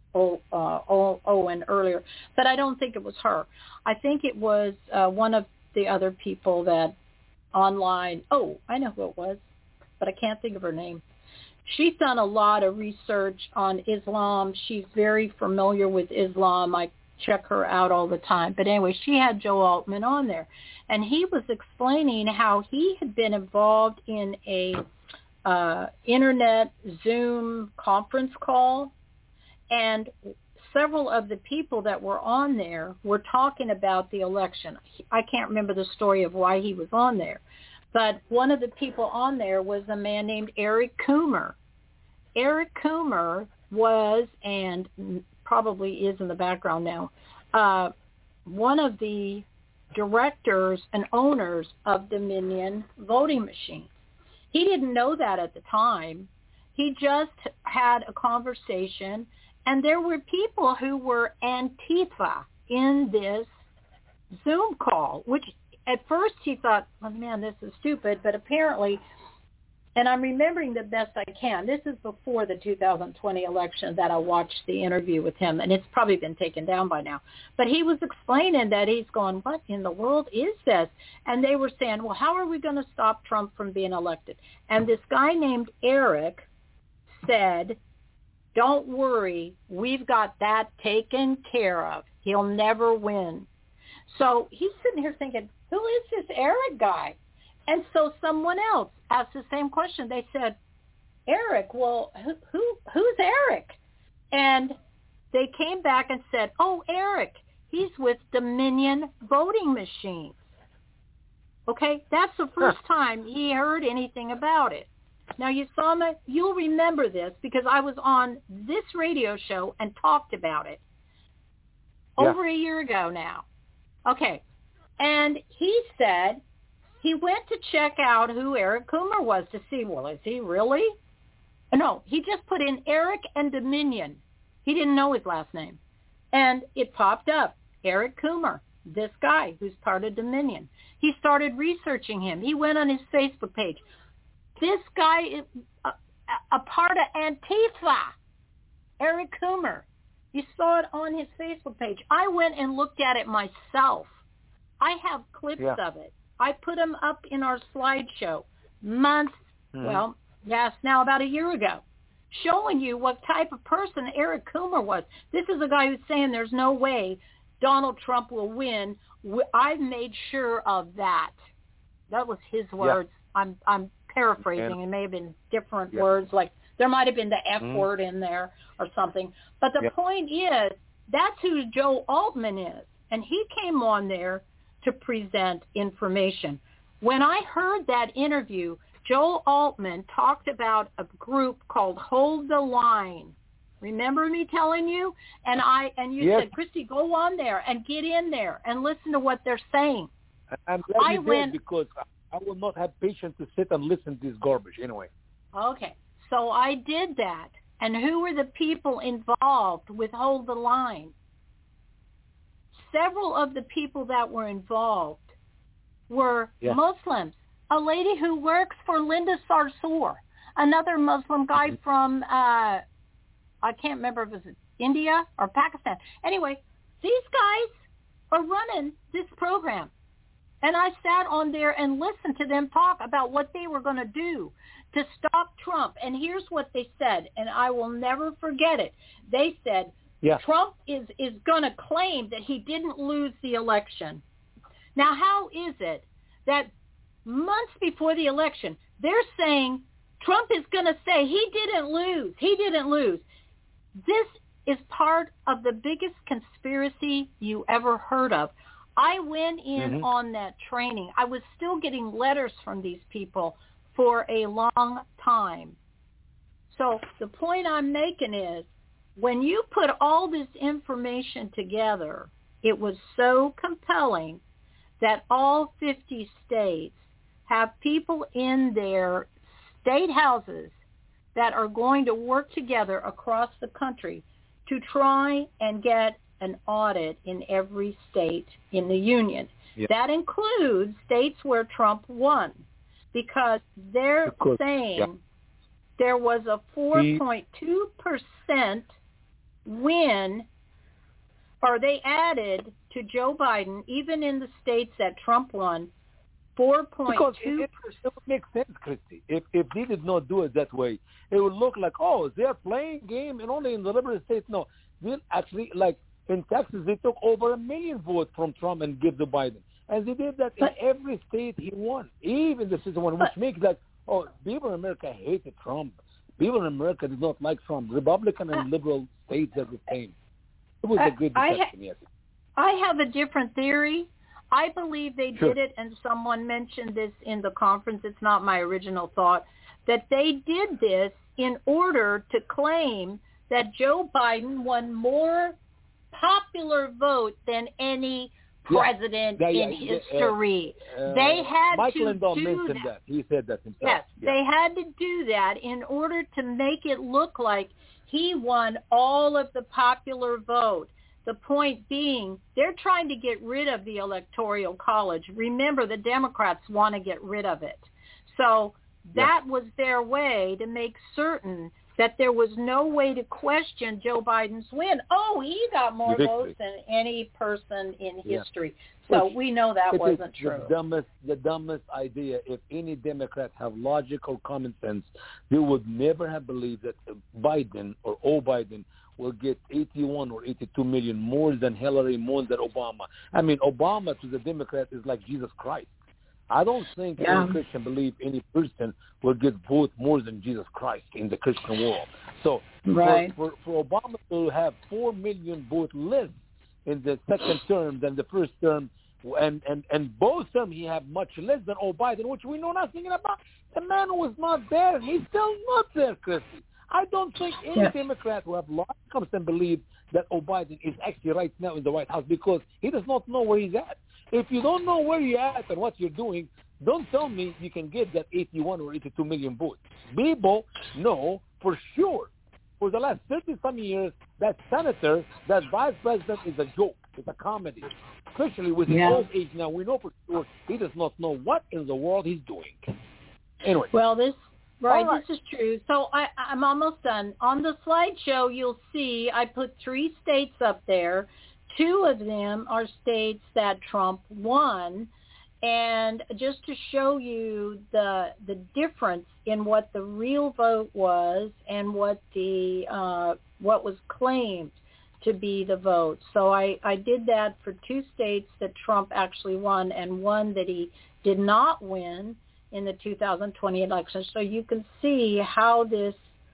earlier, but I don't think it was her. I think it was one of the other people that online, I know who it was, but I can't think of her name. She's done a lot of research on Islam. She's very familiar with Islam. I check her out all the time. But anyway, she had Joe Altman on there. And he was explaining how he had been involved in a internet Zoom conference call. And several of the people that were on there were talking about the election. I can't remember the story of why he was on there. But one of the people on there was a man named Eric Coomer. Eric Coomer was, and probably is in the background now, one of the directors and owners of Dominion voting machines. He didn't know that at the time. He just had a conversation, and there were people who were Antifa in this Zoom call, which at first he thought, oh, man, this is stupid, but apparently, and I'm remembering the best I can, this is before the 2020 election that I watched the interview with him, and it's probably been taken down by now. But he was explaining that he's going, what in the world is this? And they were saying, well, how are we going to stop Trump from being elected? And this guy named Eric said, don't worry, we've got that taken care of. He'll never win. So he's sitting here thinking, who is this Eric guy? And so someone else asked the same question. They said, Eric, well, who's Eric? And they came back and said, oh, Eric, he's with Dominion Voting Machines. Okay, that's the first time he heard anything about it. Now, you'll remember this because I was on this radio show and talked about it over a year ago now. Okay, and he said he went to check out who Eric Coomer was to see, well, is he really? No, he just put in Eric and Dominion. He didn't know his last name. And it popped up, Eric Coomer, this guy who's part of Dominion. He started researching him. He went on his Facebook page. This guy is a part of Antifa, Eric Coomer. You saw it on his Facebook page. I went and looked at it myself. I have clips of it. I put them up in our slideshow now about a year ago, showing you what type of person Eric Coomer was. This is a guy who's saying there's no way Donald Trump will win. I've made sure of that. That was his words. I'm paraphrasing. It may have been different words, like there might have been the F word in there or something. But the point is, that's who Joe Altman is. And he came on there to present information. When I heard that interview, Joe Altman talked about a group called Hold the Line. Remember me telling you? And you said, Christy, go on there and get in there and listen to what they're saying. I'm glad you did, because I will not have patience to sit and listen to this garbage anyway. Okay. So I did that. And who were the people involved with Hold the Line? Several of the people that were involved were Muslims. A lady who works for Linda Sarsour, another Muslim guy from, I can't remember if it was India or Pakistan. Anyway, these guys are running this program. And I sat on there and listened to them talk about what they were going to do to stop Trump. And here's what they said, and I will never forget it. They said, Trump is going to claim that he didn't lose the election. Now, how is it that months before the election, they're saying Trump is going to say he didn't lose. He didn't lose. This is part of the biggest conspiracy you ever heard of. I went in on that training. I was still getting letters from these people for a long time. So the point I'm making is, when you put all this information together, it was so compelling that all 50 states have people in their state houses that are going to work together across the country to try and get an audit in every state in the union. That includes states where Trump won, because they're saying there was a 4.2% win, or they added to Joe Biden, even in the states that Trump won, 4.2%. Because it would make sense, Christy. If they did not do it that way, it would look like, they're playing game and only in the liberal states. No, they actually, like in Texas, they took over 1 million votes from Trump and gave to Biden. And they did that in every state he won, even the system one, which makes that, people in America hated Trump. People in America did not like Trump. Republican and liberal states are the same. It was a good deception, yes. I have a different theory. I believe they did it, and someone mentioned this in the conference. It's not my original thought, that they did this in order to claim that Joe Biden won more popular vote than any president in history. They had Michael to Lindell do mentioned that. He said that himself. Yes, they had to do that in order to make it look like he won all of the popular vote. The point being, they're trying to get rid of the Electoral College. Remember, the Democrats want to get rid of it. So that was their way to make certain that there was no way to question Joe Biden's win. He got more votes than any person in history. So we know that wasn't true. The dumbest idea. If any Democrats have logical common sense, they would never have believed that Biden or Biden will get 81 or 82 million more than Hillary, more than Obama. I mean, Obama to the Democrat is like Jesus Christ. I don't think any Christian believe any person will get vote more than Jesus Christ in the Christian world. So for Obama to have 4 million vote less in the second term than the first term, and both terms he have much less than Biden, which we know nothing about. The man was not there. He's still not there, Christy. I don't think any Democrat who have logic comes and believe that Biden is actually right now in the White House because he does not know where he's at. If you don't know where you're at and what you're doing, don't tell me you can get that 81 or 82 million votes. People know for sure for the last 30-some years that senator, that vice president is a joke. It's a comedy. Especially with his old age now, we know for sure he does not know what in the world he's doing. Anyway. Well, this is true. So I'm almost done. On the slideshow, you'll see I put 3 states up there. 2 of them are states that Trump won. And just to show you the difference in what the real vote was and what was claimed to be the vote. So I did that for 2 states that Trump actually won and one that he did not win in the 2020 election. So you can see how this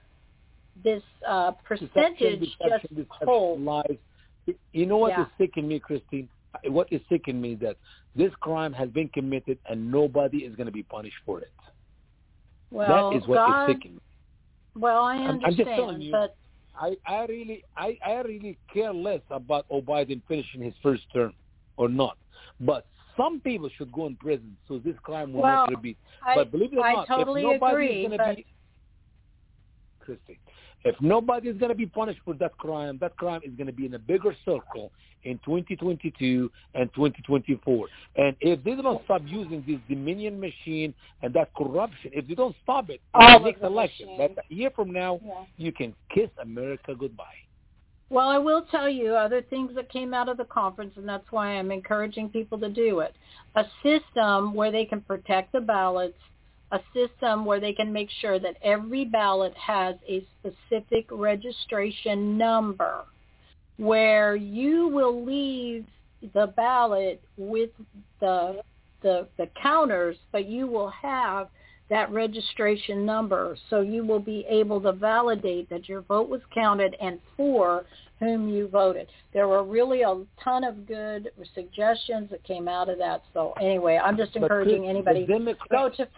percentage just holds. You know what is sickening me, Christine? What is sickening me that this crime has been committed and nobody is going to be punished for it. Well, that is what is sickening. Well, I understand, I'm just telling you, but I really care less about Biden finishing his first term or not. But some people should go in prison so this crime will not repeat. But believe it or not, totally if nobody agree, is going to be, Christy, if nobody is going to be punished for that crime is going to be in a bigger circle in 2022 and 2024. And if they don't stop using this Dominion machine and that corruption, if they don't stop it in the next election, but a year from now, you can kiss America goodbye. Well, I will tell you other things that came out of the conference, and that's why I'm encouraging people to do it. A system where they can protect the ballots, a system where they can make sure that every ballot has a specific registration number, where you will leave the ballot with the counters, but you will have that registration number, so you will be able to validate that your vote was counted and for whom you voted. There were really a ton of good suggestions that came out of that. So anyway, I'm just encouraging anybody to go to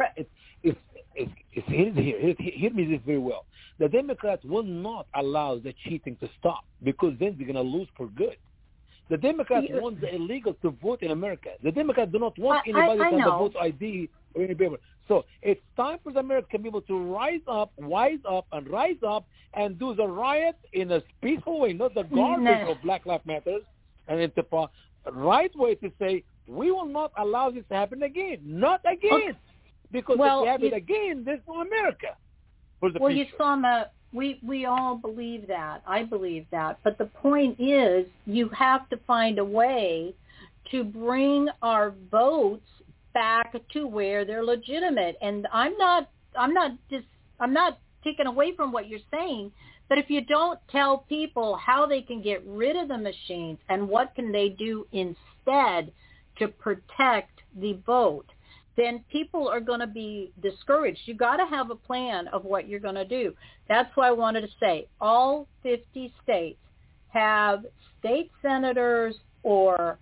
hear me this very well. The Democrats will not allow the cheating to stop because then they're going to lose for good. The Democrats want the illegal to vote in America. The Democrats do not want anybody to have the vote ID or any paper. So it's time for the American people to wise up, and do the riot in a peaceful way, not the garbage of Black Lives Matter and Antifa. Right way to say, we will not allow this to happen again. Not again. Okay. Because if we have it again, there's no America for the future. Yusama, we all believe that. I believe that. But the point is, you have to find a way to bring our votes back to where they're legitimate. And I'm not taking away from what you're saying, but if you don't tell people how they can get rid of the machines and what can they do instead to protect the vote, then people are going to be discouraged. You got to have a plan of what you're going to do. That's why I wanted to say all 50 states have state senators or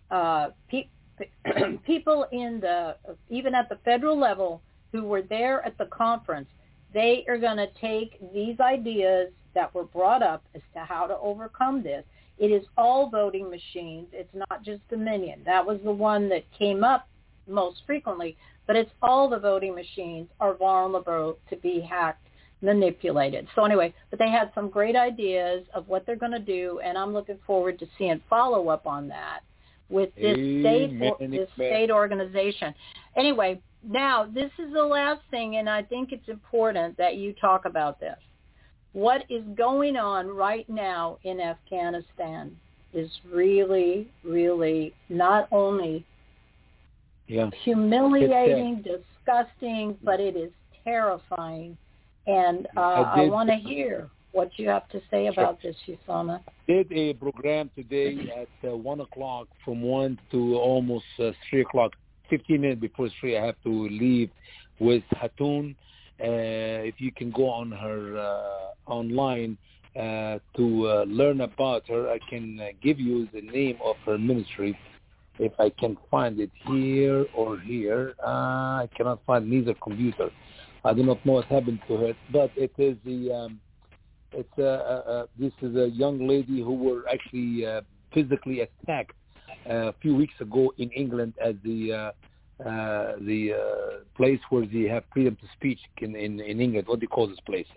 people in even at the federal level who were there at the conference. They are going to take these ideas that were brought up as to how to overcome this. It is all voting machines. It's not just Dominion. That was the one that came up most frequently, but it's all the voting machines are vulnerable to be hacked, manipulated. So anyway, but they had some great ideas of what they're going to do, and I'm looking forward to seeing follow-up on that with this state organization. Anyway, now this is the last thing, and I think it's important that you talk about this. What is going on right now in Afghanistan is really, really not only humiliating, disgusting, but it is terrifying. And I want to hear what you have to say about this, Yusama. I did a program today at 1 o'clock from 1 to almost 3 o'clock 15 minutes before 3, I have to leave with Hatun. If you can go on her online to learn about her, I can give you the name of her ministry. If I can find it here or here, I cannot find neither computer. I do not know what happened to her, but it is this is a young lady who were actually physically attacked a few weeks ago in England at the place where they have freedom to speak in England. What do you call this place?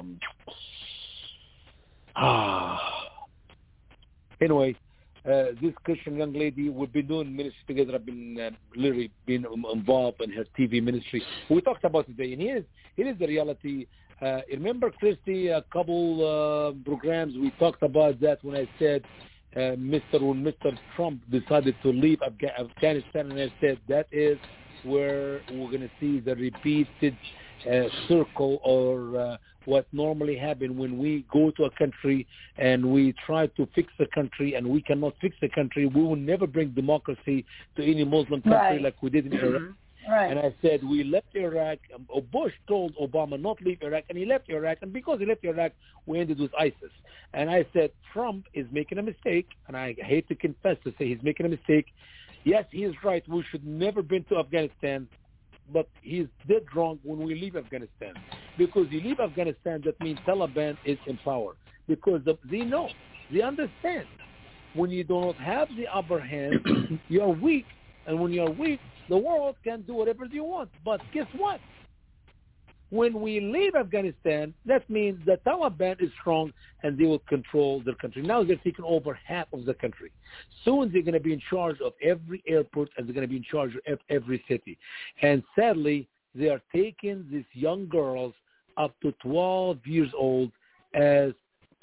Anyway, this Christian young lady, we've been doing ministry together. I've been literally been involved in her TV ministry. We talked about it today, and here is the reality. Remember, Christy, a couple programs we talked about that when I said when Mr. Trump decided to leave Afghanistan, and I said that is where we're going to see the repeated circle or what normally happens when we go to a country and we try to fix the country and we cannot fix the country. We will never bring democracy to any Muslim country like we did in Iraq. Right. And I said, we left Iraq. Bush told Obama not to leave Iraq, and he left Iraq. And because he left Iraq, we ended with ISIS. And I said, Trump is making a mistake, and I hate to confess to say he's making a mistake. Yes, he is right. We should never been to Afghanistan, but he's dead wrong when we leave Afghanistan. Because you leave Afghanistan, that means Taliban is in power. Because they know, they understand. When you do not have the upper hand, you are weak. And when you are weak, the world can do whatever you want. But guess what? When we leave Afghanistan, that means the Taliban is strong and they will control their country. Now they're taking over half of the country. Soon they're going to be in charge of every airport and they're going to be in charge of every city. And sadly, they are taking these young girls up to 12 years old as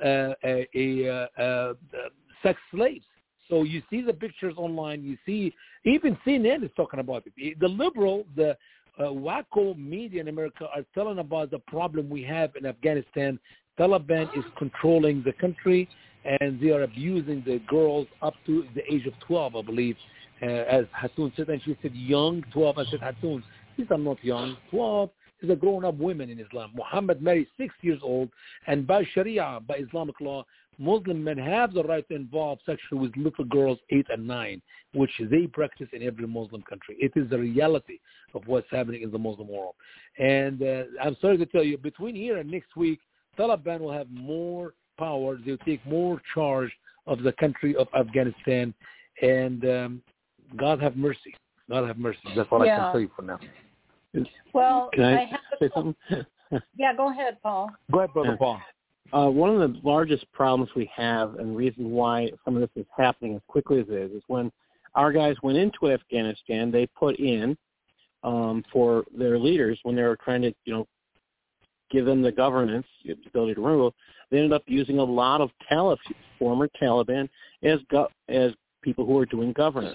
sex slaves. So you see the pictures online. You see, even CNN is talking about it. The liberal, the wacko media in America are telling about the problem we have in Afghanistan. Taliban is controlling the country, and they are abusing the girls up to the age of 12, I believe, as Hatun said. And she said, young, 12. I said, Hatun, these are not young. 12 is a grown-up women in Islam. Muhammad married 6 years old, and by Sharia, by Islamic law, Muslim men have the right to involve sexually with little girls 8 and 9, which they practice in every Muslim country. It is the reality of what's happening in the Muslim world. And I'm sorry to tell you, between here and next week, Taliban will have more power. They'll take more charge of the country of Afghanistan. And God have mercy. God have mercy. That's all I can tell you for now. Well, can I have say something? Yeah, go ahead, Paul. Go ahead, Brother Paul. One of the largest problems we have and the reason why some of this is happening as quickly as it is when our guys went into Afghanistan, they put in for their leaders when they were trying to, give them the governance, the ability to rule, they ended up using a lot of former Taliban as people who are doing governance.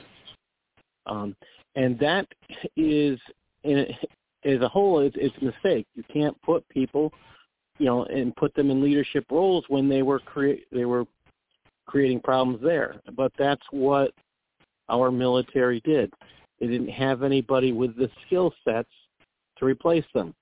And that is, as a whole, it's a mistake. You can't put people and put them in leadership roles when they were creating problems there. But that's what our military did. They didn't have anybody with the skill sets to replace them.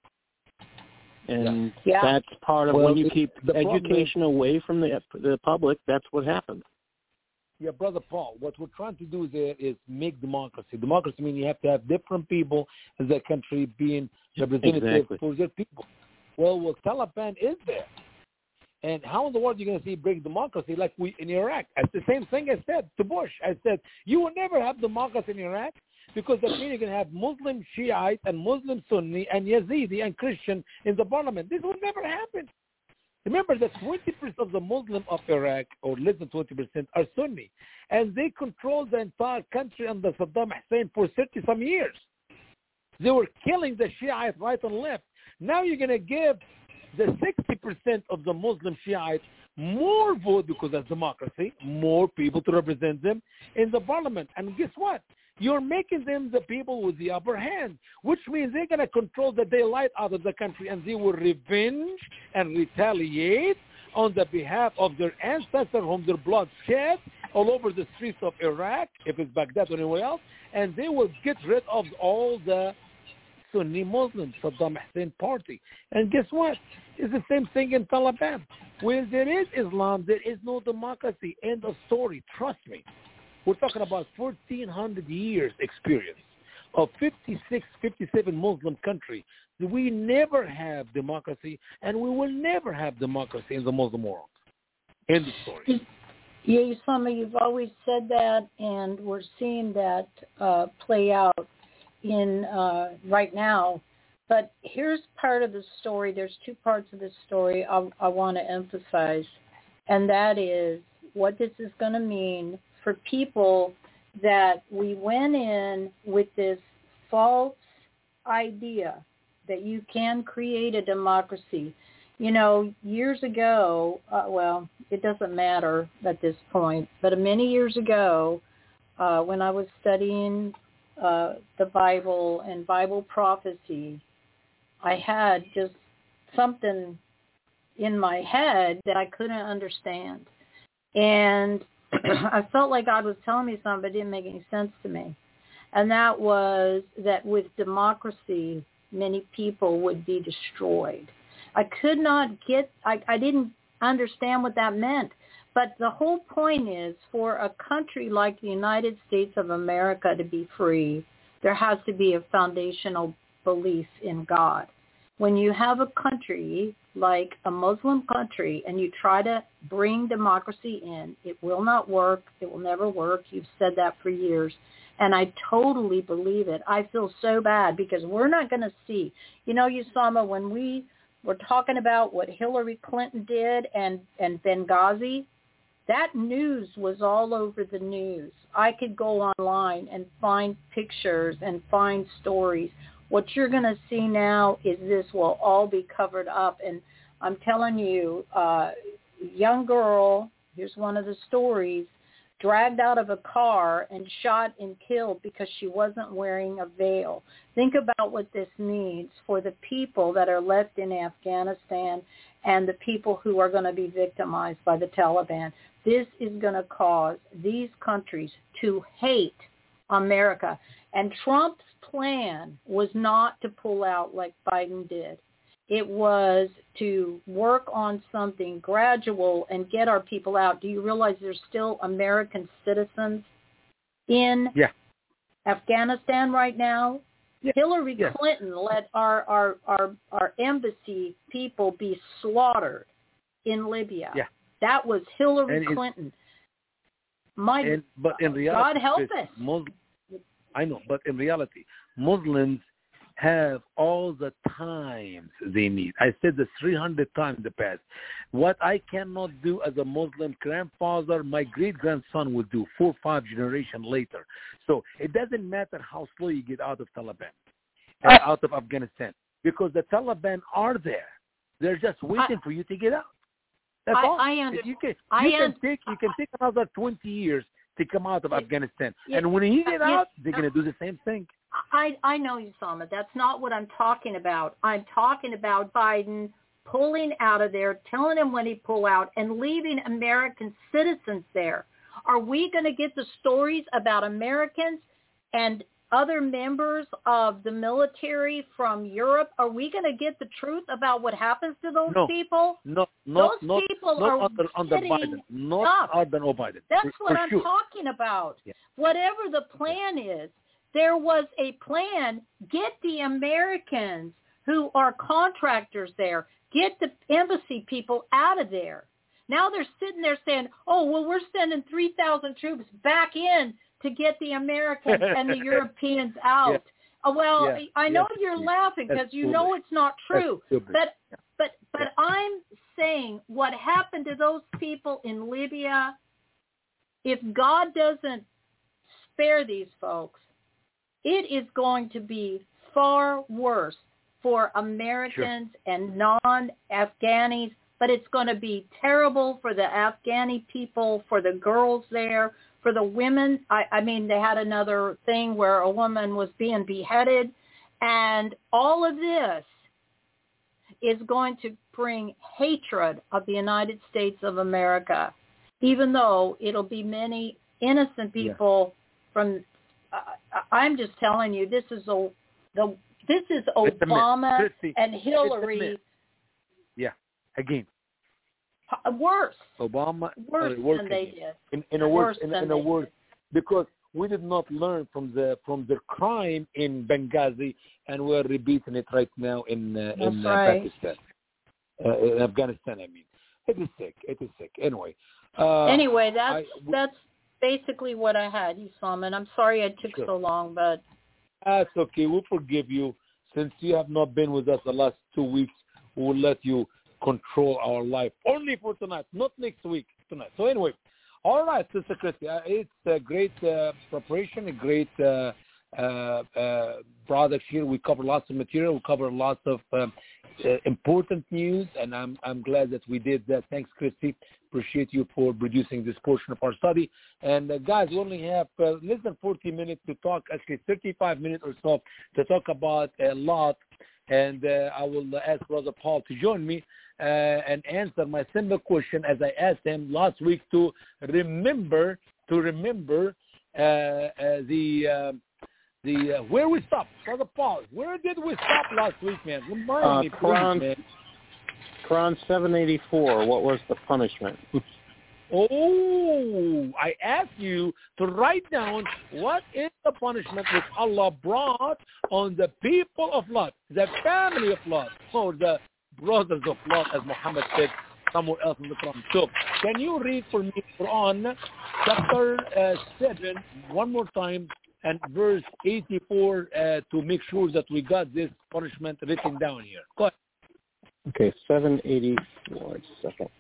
And that's part of when you keep education away from the public, that's what happens. Yeah, Brother Paul, what we're trying to do there is make democracy. Democracy means you have to have different people in the country being representative for their people. Well, Taliban is there. And how in the world are you going to see big democracy like we in Iraq? It's the same thing I said to Bush. I said, you will never have democracy in Iraq because that means you're going to have Muslim Shiite and Muslim Sunni and Yazidi and Christian in the parliament. This will never happen. Remember that 20% of the Muslims of Iraq, or less than 20%, are Sunni. And they controlled the entire country under Saddam Hussein for 30-some years. They were killing the Shiites right and left. Now you're going to give the 60% of the Muslim Shiites more vote because of democracy, more people to represent them in the parliament. And guess what? You're making them the people with the upper hand, which means they're going to control the daylight out of the country, and they will revenge and retaliate on the behalf of their ancestors whom their blood shed, all over the streets of Iraq, if it's Baghdad or anywhere else, and they will get rid of all the Sunni Muslims, Saddam Hussein party. And guess what? It's the same thing in Taliban. Where there is Islam, there is no democracy. End of story. Trust me. We're talking about 1,400 years experience of 56, 57 Muslim country. We never have democracy, and we will never have democracy in the Muslim world. End of story. Yeah, Usama, you've always said that, and we're seeing that play out in right now. But here's part of the story. There's two parts of the story I want to emphasize, and that is what this is going to mean for people that we went in with this false idea that you can create a democracy. You know, years ago, well, it doesn't matter at this point, but many years ago, when I was studying the Bible and Bible prophecy, I had just something in my head that I couldn't understand. And I felt like God was telling me something, but it didn't make any sense to me. And that was that with democracy, many people would be destroyed. I could not get, I didn't understand what that meant. But the whole point is for a country like the United States of America to be free, there has to be a foundational belief in God. When you have a country like a Muslim country and you try to bring democracy in, it will not work. It will never work. You've said that for years. And I totally believe it. I feel so bad because we're not going to see. You know, Usama, when we were talking about what Hillary Clinton did and Benghazi, that news was all over the news. I could go online and find pictures and find stories. What you're going to see now is this will all be covered up. And I'm telling you, young girl, here's one of the stories, dragged out of a car and shot and killed because she wasn't wearing a veil. Think about what this means for the people that are left in Afghanistan and the people who are going to be victimized by the Taliban. This is going to cause these countries to hate America. And Trump's plan was not to pull out like Biden did. It was to work on something gradual and get our people out. Do you realize there's still American citizens in Afghanistan right now? Yeah. Hillary Clinton let our embassy people be slaughtered in Libya. Yeah. That was Hillary Clinton. But in reality, God help us. I know, but in reality, Muslims have all the times they need. I said this 300 times in the past. What I cannot do as a Muslim grandfather, my great-grandson will do 4 or 5 generations later. So it doesn't matter how slow you get out of Taliban, out of Afghanistan, because the Taliban are there. They're just waiting for you to get out. That's all. You can take another 20 years to come out of Afghanistan. And when you get out, they're going to do the same thing. I know, Usama. That's not what I'm talking about. I'm talking about Biden pulling out of there, telling him when he pull out, and leaving American citizens there. Are we going to get the stories about Americans and other members of the military from Europe? Are we going to get the truth about what happens to those people? No, those people are under Biden. Not under Biden. That's what I'm talking about. Yeah. Whatever the plan is, there was a plan. Get the Americans who are contractors there. Get the embassy people out of there. Now they're sitting there saying, oh, well, we're sending 3,000 troops back in to get the Americans and the Europeans out. I know you're laughing because you know it's not true. But I'm saying what happened to those people in Libya, if God doesn't spare these folks, it is going to be far worse for Americans and non-Afghanis, but it's going to be terrible for the Afghani people, for the girls there, for the women. I mean, they had another thing where a woman was being beheaded, and all of this is going to bring hatred of the United States of America. even though it'll be many innocent people from. I'm just telling you, this is Obama and Hillary. Yeah, again. Worse. Obama worse than they did. In a word, because we did not learn from the crime in Benghazi, and we're repeating it right now in Pakistan, in Afghanistan. I mean, it is sick. Anyway. That's basically what I had, Islam, and I'm sorry it took so long, but that's okay. We'll forgive you. Since you have not been with us the last 2 weeks, we will let you control our life only for tonight, not next week, tonight. So anyway, all right, Sister Christy, it's a great preparation, a great product here. We cover lots of material, we cover lots of important news, and I'm glad that we did that. Thanks, Christy. Appreciate you for producing this portion of our study. And guys, we only have less than 40 minutes to talk, actually 35 minutes or so, to talk about a lot. And I will ask Brother Paul to join me and answer my simple question, as I asked him last week, to remember the where we stopped. Brother Paul, where did we stop last week, man? Remind me, please, man. Quran 784, what was the punishment? I asked you to write down what is the punishment which Allah brought on the people of Lot, the family of Lot, or the brothers of Lot, as Muhammad said somewhere else in the Quran. So, can you read for me Quran chapter 7 one more time and verse 84 to make sure that we got this punishment written down here? Go ahead. Okay, 784. Just a second.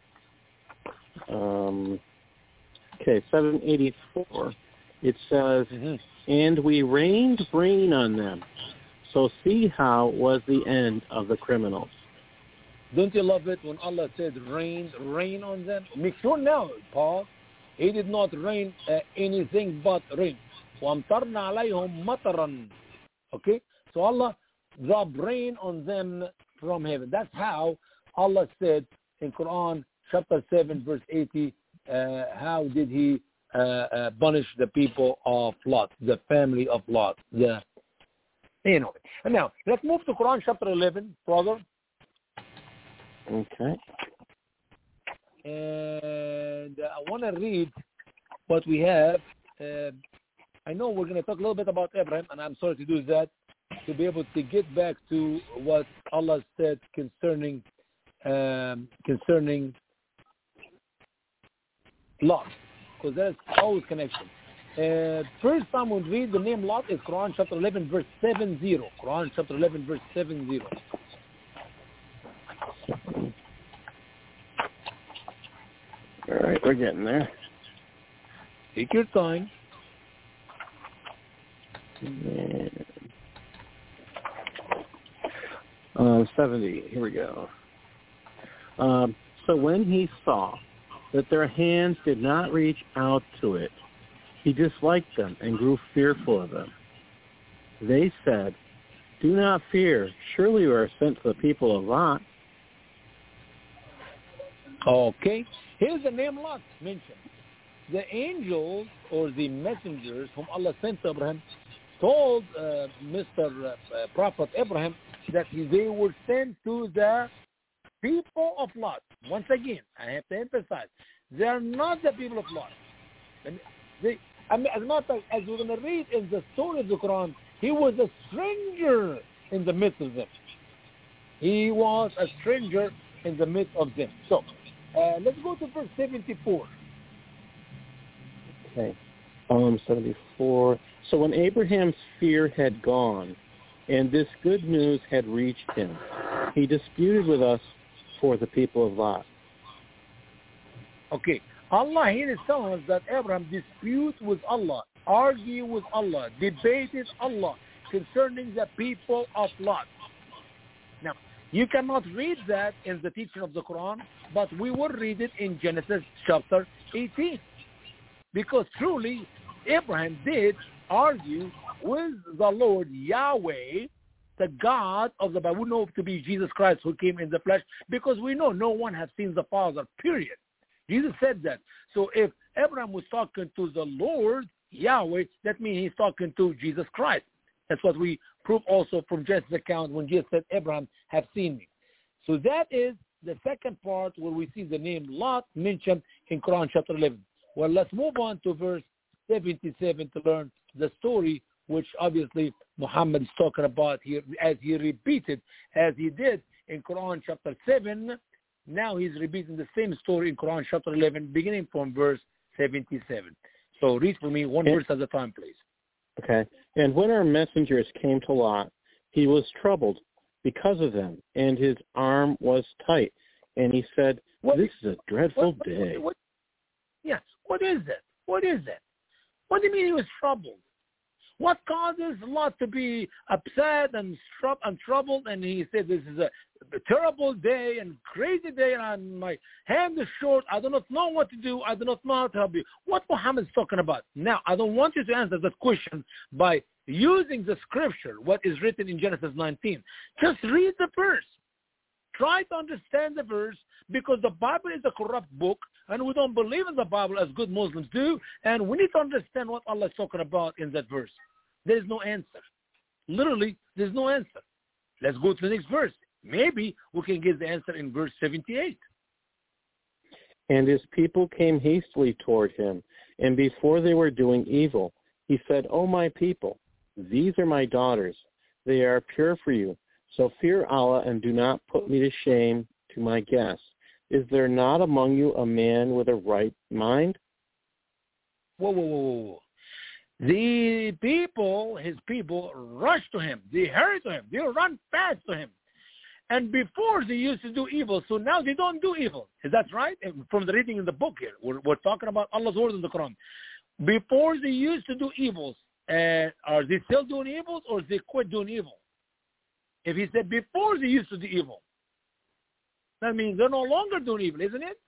Okay, 784. It says, and we rained rain on them. So see how was the end of the criminals. Don't you love it when Allah says rain on them? Make sure now, Paul, He did not rain anything but rain. وَأَمْطَرْنَا عَلَيْهُمْ مَطَرًا. Okay? So Allah dropped rain on them from heaven. That's how Allah said in Quran chapter 7 verse 80, how did He punish the people of Lot, the family of Lot. And now, let's move to Quran chapter 11, brother. Okay. And I want to read what we have. I know we're going to talk a little bit about Abraham, and I'm sorry to do that, to be able to get back to what Allah said concerning Lot, because there's always connection. First time we read the name Lot is Quran chapter 11 verse 70. Quran chapter 11 verse 70. All right, we're getting there. Take your time. 70. Here we go. So when he saw that their hands did not reach out to it, he disliked them and grew fearful of them. They said, do not fear. Surely we are sent to the people of Lot. Okay. Here's the name Lot mentioned. The angels or the messengers whom Allah sent to Abraham told Mr. Prophet Abraham that they were sent to the people of Lot. Once again, I have to emphasize, they are not the people of Lot. And as a matter of fact, as we're going to read in the story of the Quran, he was a stranger in the midst of them. He was a stranger in the midst of them. So, let's go to verse 74. Okay. 74. So when Abraham's fear had gone, and this good news had reached him, he disputed with us for the people of Lot. Okay. Allah here is telling us that Abraham disputed with Allah, argued with Allah, debated Allah concerning the people of Lot. Now, you cannot read that in the teaching of the Quran, but we will read it in Genesis chapter 18. Because truly, Abraham did argue with the Lord Yahweh, the God of the Bible. We know to be Jesus Christ who came in the flesh, because we know no one has seen the Father, period. Jesus said that. So if Abraham was talking to the Lord, Yahweh, that means he's talking to Jesus Christ. That's what we prove also from Genesis account when Jesus said, Abraham have seen me. So that is the second part where we see the name Lot mentioned in Quran chapter 11. Well, let's move on to verse 77 to learn the story which obviously Muhammad is talking about here, as he repeated, as he did in Quran chapter 7. Now he's repeating the same story in Quran chapter 11, beginning from verse 77. So read for me one verse at a time, please. Okay. And when our messengers came to Lot, he was troubled because of them, and his arm was tight. And he said, this is a dreadful day. Yes. What is that? What is that? What do you mean he was troubled? What causes Lot to be upset and troubled? And he said, this is a terrible day and crazy day, and my hand is short. I do not know what to do. I do not know how to help you. What Muhammad is talking about? Now, I don't want you to answer that question by using the scripture, what is written in Genesis 19. Just read the verse. Try to understand the verse, because the Bible is a corrupt book, and we don't believe in the Bible as good Muslims do, and we need to understand what Allah is talking about in that verse. There is no answer. Literally, there's no answer. Let's go to the next verse. Maybe we can get the answer in verse 78. And his people came hastily toward him, and before they were doing evil, he said, O my people, these are my daughters. They are pure for you. So fear Allah and do not put me to shame to my guests. Is there not among you a man with a right mind? Whoa. The people, his people, rush to him. They hurry to him. They run fast to him. And before they used to do evil, so now they don't do evil. Is that right? From the reading in the book here, we're talking about Allah's word in the Quran. Before they used to do evils, are they still doing evils, or they quit doing evil? If he said before they used to do evil, that means they're no longer doing evil, isn't it?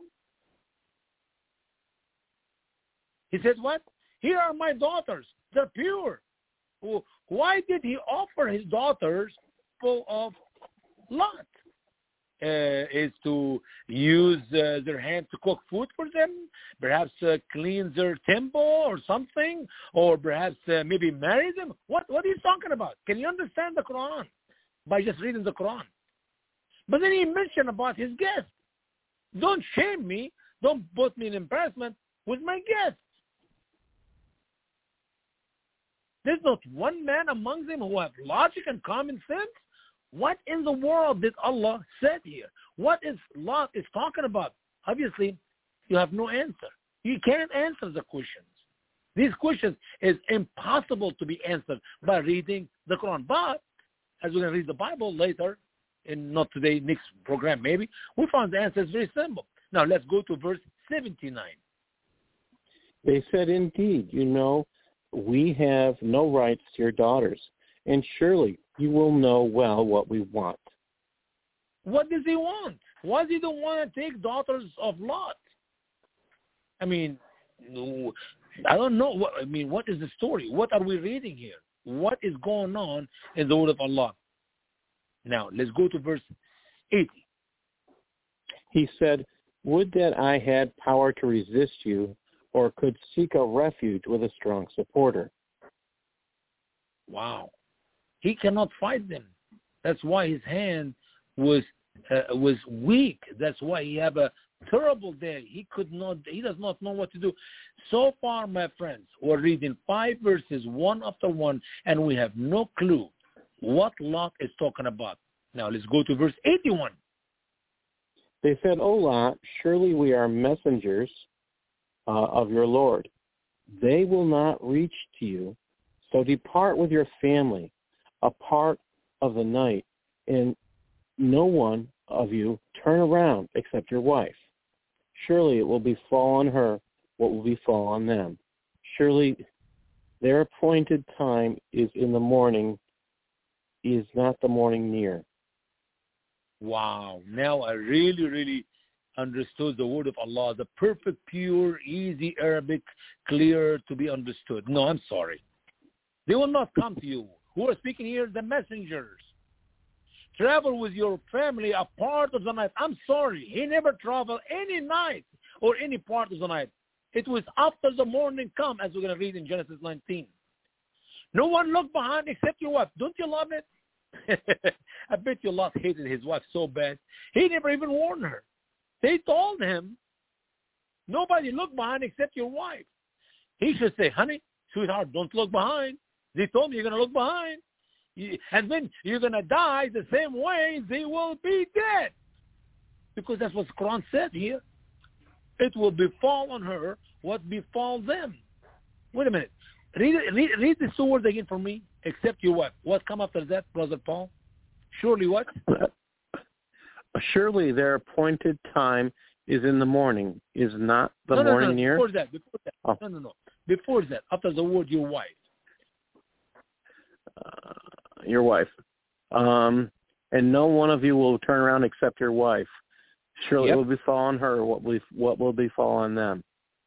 He says what? Here are my daughters. They're pure. Why did he offer his daughters full of Lot? Is to use their hand to cook food for them, perhaps clean their temple or something, or perhaps maybe marry them. What are you talking about? Can you understand the Quran by just reading the Quran? But then he mentioned about his guests. Don't shame me. Don't put me in embarrassment with my guests. There's not one man among them who have logic and common sense. What in the world did Allah say here? What is Allah is talking about? Obviously, you have no answer. You can't answer the questions. These questions is impossible to be answered by reading the Quran. But as we're going to read the Bible later, and not today, next program maybe, we found the answer is very simple. Now let's go to verse 79. They said, indeed, we have no rights to your daughters, and surely you will know well what we want. What does he want? Why does he don't want to take daughters of Lot? I mean, I don't know. What is the story? What are we reading here? What is going on in the word of Allah? Now, let's go to verse 80. He said, would that I had power to resist you, or could seek a refuge with a strong supporter. Wow. He cannot fight them. That's why his hand was weak. That's why he had a terrible day. He does not know what to do. So far, my friends, we're reading 5 verses one after one, and we have no clue what Lot is talking about. Now let's go to verse 81. They said, O Lot, surely we are messengers of your Lord. They will not reach to you, so depart with your family a part of the night, and no one of you turn around except your wife. Surely it will befall on her what will befall on them. Surely their appointed time is in the morning, is not the morning near. Wow. Now I really, really understood the word of Allah, the perfect, pure, easy Arabic, clear to be understood. No, I'm sorry. They will not come to you. Who are speaking here? The messengers. Travel with your family a part of the night. I'm sorry. He never traveled any night or any part of the night. It was after the morning come, as we're going to read in Genesis 19. No one looked behind except your wife. Don't you love it? I bet you Lot hated his wife so bad. He never even warned her. They told him, nobody looked behind except your wife. He should say, honey, sweetheart, don't look behind. They told me you're going to look behind. And then you're going to die the same way they will be dead. Because that's what the Quran said here. It will befall on her what befalls them. Wait a minute. Read the two words again for me, except your wife. What come after that, Brother Paul? Surely what? Surely their appointed time is in the morning. Is not the morning near? Before that. Oh. No. Before that, after the word your wife. Your wife. And no one of you will turn around except your wife. Surely it will befall on her what will befall on them.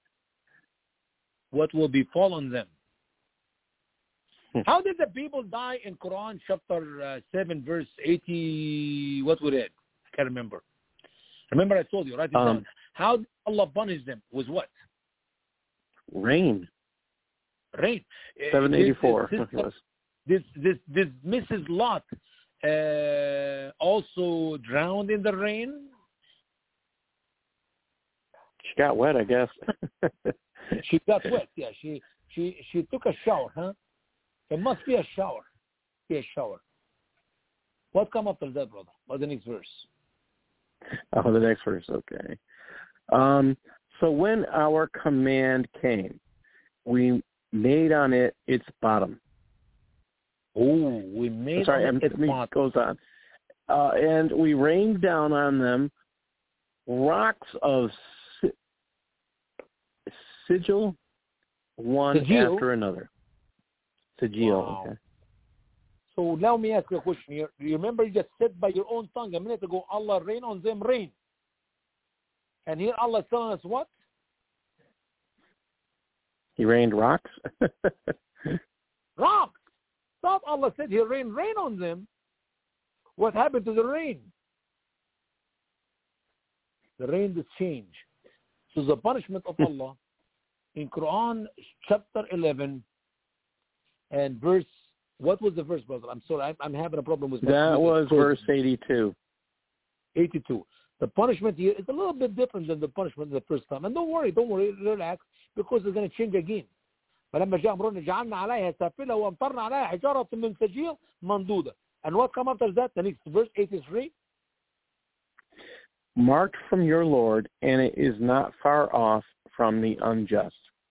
What will befall on them? How did the people die in Quran chapter 7 verse 80? What we read? I can't remember. Remember I told you, right? How did Allah punish them? With what? Rain. 784. This Mrs. Lot also drowned in the rain? She got wet, I guess. She got wet, yeah. She took a shower, huh? It must be a shower. What come after that, brother? What's the next verse? Oh, the next verse, okay. So when our command came, we made on it its bottom. Oh, we made on its bottom. Goes on. And we rained down on them rocks of sigil, one after another. Sigil, wow. Okay. So now let me ask you a question here. You remember you just said by your own tongue a minute ago, Allah rain on them rain. And here Allah is telling us what? He rained rocks? Rocks! Thought Allah said He rained rain on them. What happened to the rain? The rain did change. So the punishment of Allah in Quran chapter 11 and verse, what was the verse, brother? I'm sorry, I'm having a problem with that. Was verse 82. 82. The punishment here is a little bit different than the punishment the first time. And don't worry, relax, because it's going to change again. فلما جاء أمرنا جعلنا عليها سافلة وأمطرنا عليها حجارة من سجيل منضودة. And what comes after that? The next verse 83. Marked from your Lord, and it is not far off from the unjust.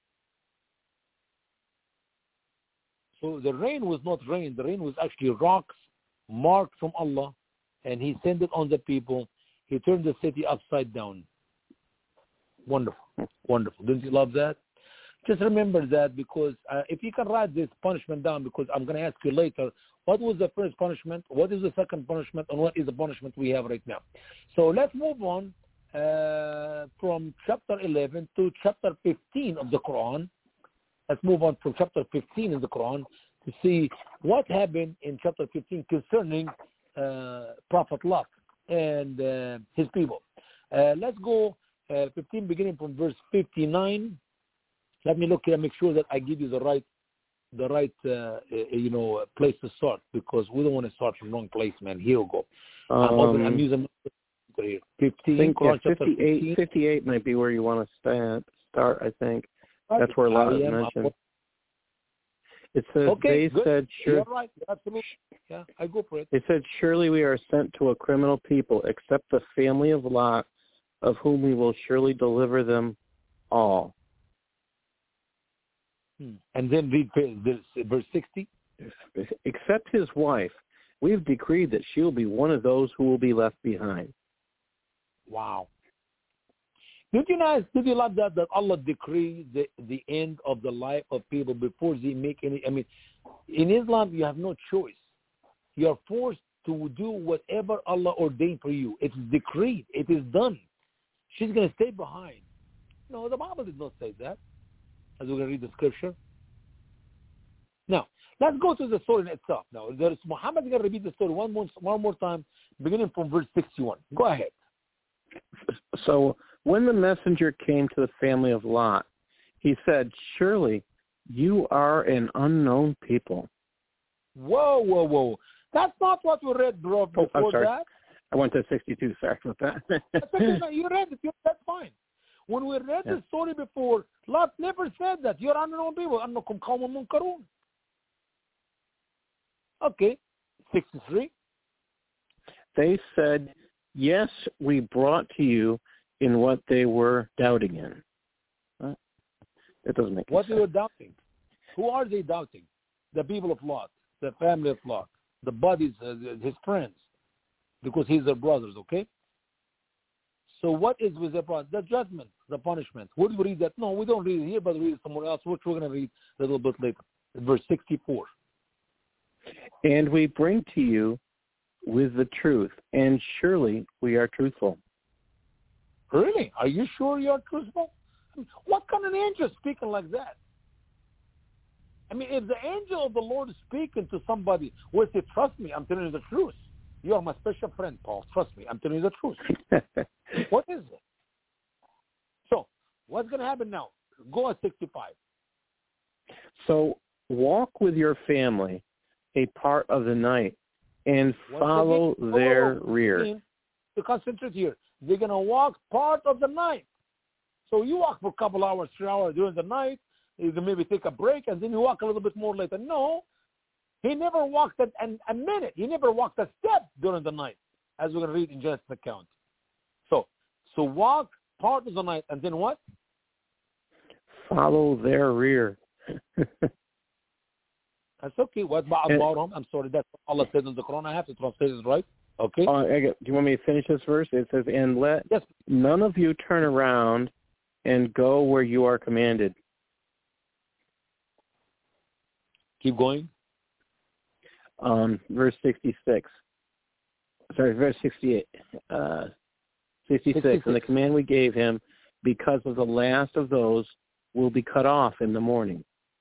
So the rain was not rain. The rain was actually rocks marked from Allah, and He sent it on the people. He turned the city upside down. Wonderful. Don't you love that? Just remember that, because if you can write this punishment down, because I'm going to ask you later, what was the first punishment, what is the second punishment, and what is the punishment we have right now. So let's move on from chapter 11 to chapter 15 of the Quran. Let's move on from chapter 15 in the Quran to see what happened in chapter 15 concerning Prophet Lot and his people. Let's go 15 beginning from verse 59. Let me look here and make sure that I give you the right place to start, because we don't want to start from the wrong place, man. Here we go. I'm using here. 15. Quran, 58 might be where you want to start, I think. That's where a lot is mentioned. It says, okay, they said, sure. You're right. Absolutely. Yeah, I go for it. They said, surely we are sent to a criminal people, except the family of Lot, of whom we will surely deliver them all. And then read verse 60. Except his wife, we have decreed that she will be one of those who will be left behind. Wow. Did you love that Allah decreed the end of the life of people before they make any? I mean, in Islam, you have no choice. You are forced to do whatever Allah ordained for you. It's decreed. It is done. She's going to stay behind. No, the Bible did not say that, as we're going to read the scripture. Now, let's go to the story in itself. Now, Muhammad is going to repeat the story one more time, beginning from verse 61. Go ahead. So when the messenger came to the family of Lot, he said, surely you are an unknown people. Whoa. That's not what we read, bro, before I'm sorry. that. I went to 62. Sorry about that. That's okay, no, you read it. That's fine. When we read the story before, Lot never said that. You're unknown people. أنكم قوم منكرون. Okay, 63. They said, yes, we brought to you in what they were doubting in. It doesn't make what sense. They were doubting. Who are they doubting? The people of Lot, the family of Lot, the buddies, his friends, because he's their brothers, okay? So what is with the brothers? The judgment, the punishment. Where do we read that? No, we don't read it here, but we read it somewhere else, which we're going to read a little bit later, verse 64. And we bring to you with the truth, and surely we are truthful. Really? Are you sure you're truthful? I mean, what kind of angel is speaking like that? I mean, if the angel of the Lord is speaking to somebody, will say, trust me, I'm telling you the truth. You are my special friend, Paul. Trust me, I'm telling you the truth. What is it? So, what's going to happen now? Go at 65. So, walk with your family a part of the night and follow their rear. To concentrate here. They're going to walk part of the night. So you walk for a couple hours, 3 hours during the night. You can maybe take a break, and then you walk a little bit more later. No, he never walked a minute. He never walked a step during the night, as we're going to read in Genesis account. So walk part of the night, and then what? Follow their rear. That's okay. What about him? I'm sorry, that's what Allah said in the Quran. I have to translate it right. Okay. Do you want me to finish this verse? It says, and let none of you turn around and go where you are commanded. Keep going. Verse 66. Sorry, verse 68. 66. And the command we gave him, because of the last of those, will be cut off in the morning.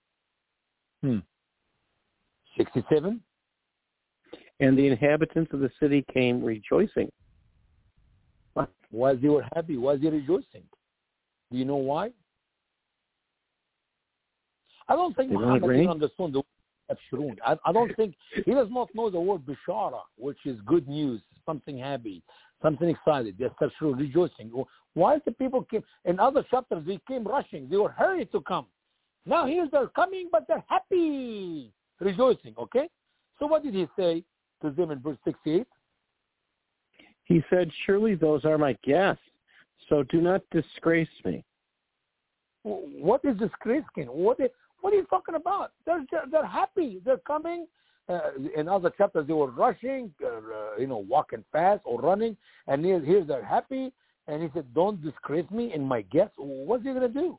67. And the inhabitants of the city came rejoicing. What? Why they were happy? Why they rejoicing? Do you know why? I don't think Muhammad even understood the word Abshirun. I don't think, he does not know the word Bishara, which is good news, something happy, something excited. They're Abshirun, rejoicing. Why the people came, in other chapters, they came rushing. They were hurried to come. Now here they're coming, but they're happy, rejoicing, okay? So what did he say to them in verse 68? He said, surely those are my guests, so do not disgrace me. What is disgracing? What are you talking about? They're happy. They're coming. In other chapters, they were rushing, walking fast or running. And here they're happy. And he said, don't disgrace me in my guests. What's he going to do?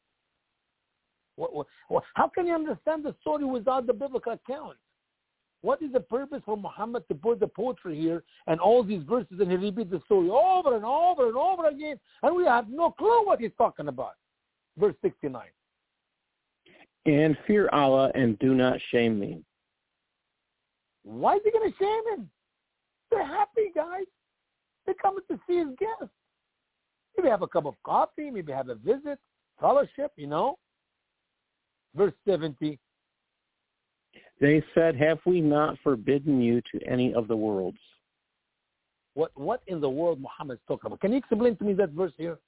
How can you understand the story without the biblical account? What is the purpose for Muhammad to put the poetry here and all these verses, and he repeats the story over and over and over again, and we have no clue what he's talking about? Verse 69. And fear Allah and do not shame me. Why is he going to shame him? They're happy, guys. They're coming to see his guests. Maybe have a cup of coffee, maybe have a visit, fellowship, Verse 70. They said, have we not forbidden you to any of the worlds? What in the world Muhammad is talking about? Can you explain to me that verse here?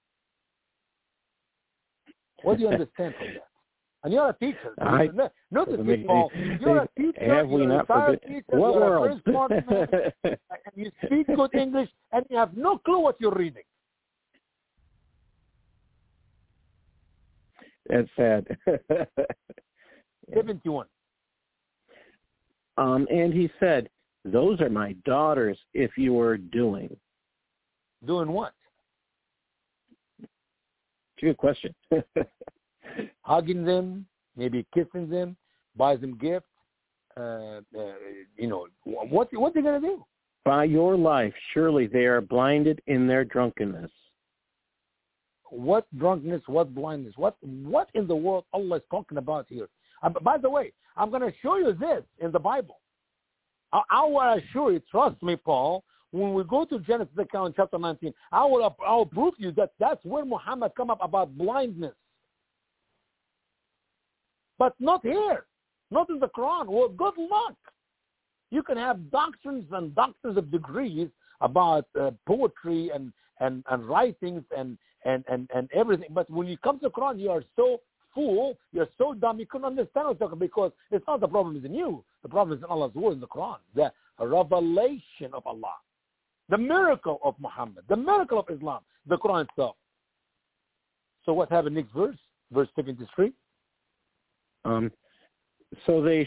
What do you understand from that? And you're a teacher. Not a teacher, Paul. You're a teacher. Have we not forbidden? What world? And you speak good English, and you have no clue what you're reading. That's sad. 71. And he said, those are my daughters if you were doing. Doing what? It's a good question. Hugging them, maybe kissing them, buy them gifts. What are they going to do? By your life, surely they are blinded in their drunkenness. What drunkenness, what blindness, what in the world Allah is talking about here? By the way, I'm going to show you this in the Bible. I will assure you, trust me, Paul, when we go to Genesis account chapter 19, I will prove to you that that's where Muhammad come up about blindness. But not here, not in the Quran. Well, good luck. You can have doctrines and doctors of degrees about poetry and writings and everything. But when you come to the Quran, you are so fool, you're so dumb, you couldn't understand what's talking, because it's not the problem is in you. The problem is in Allah's word in the Quran. The revelation of Allah. The miracle of Muhammad. The miracle of Islam. The Quran itself. So what happened next verse? Verse 73. So the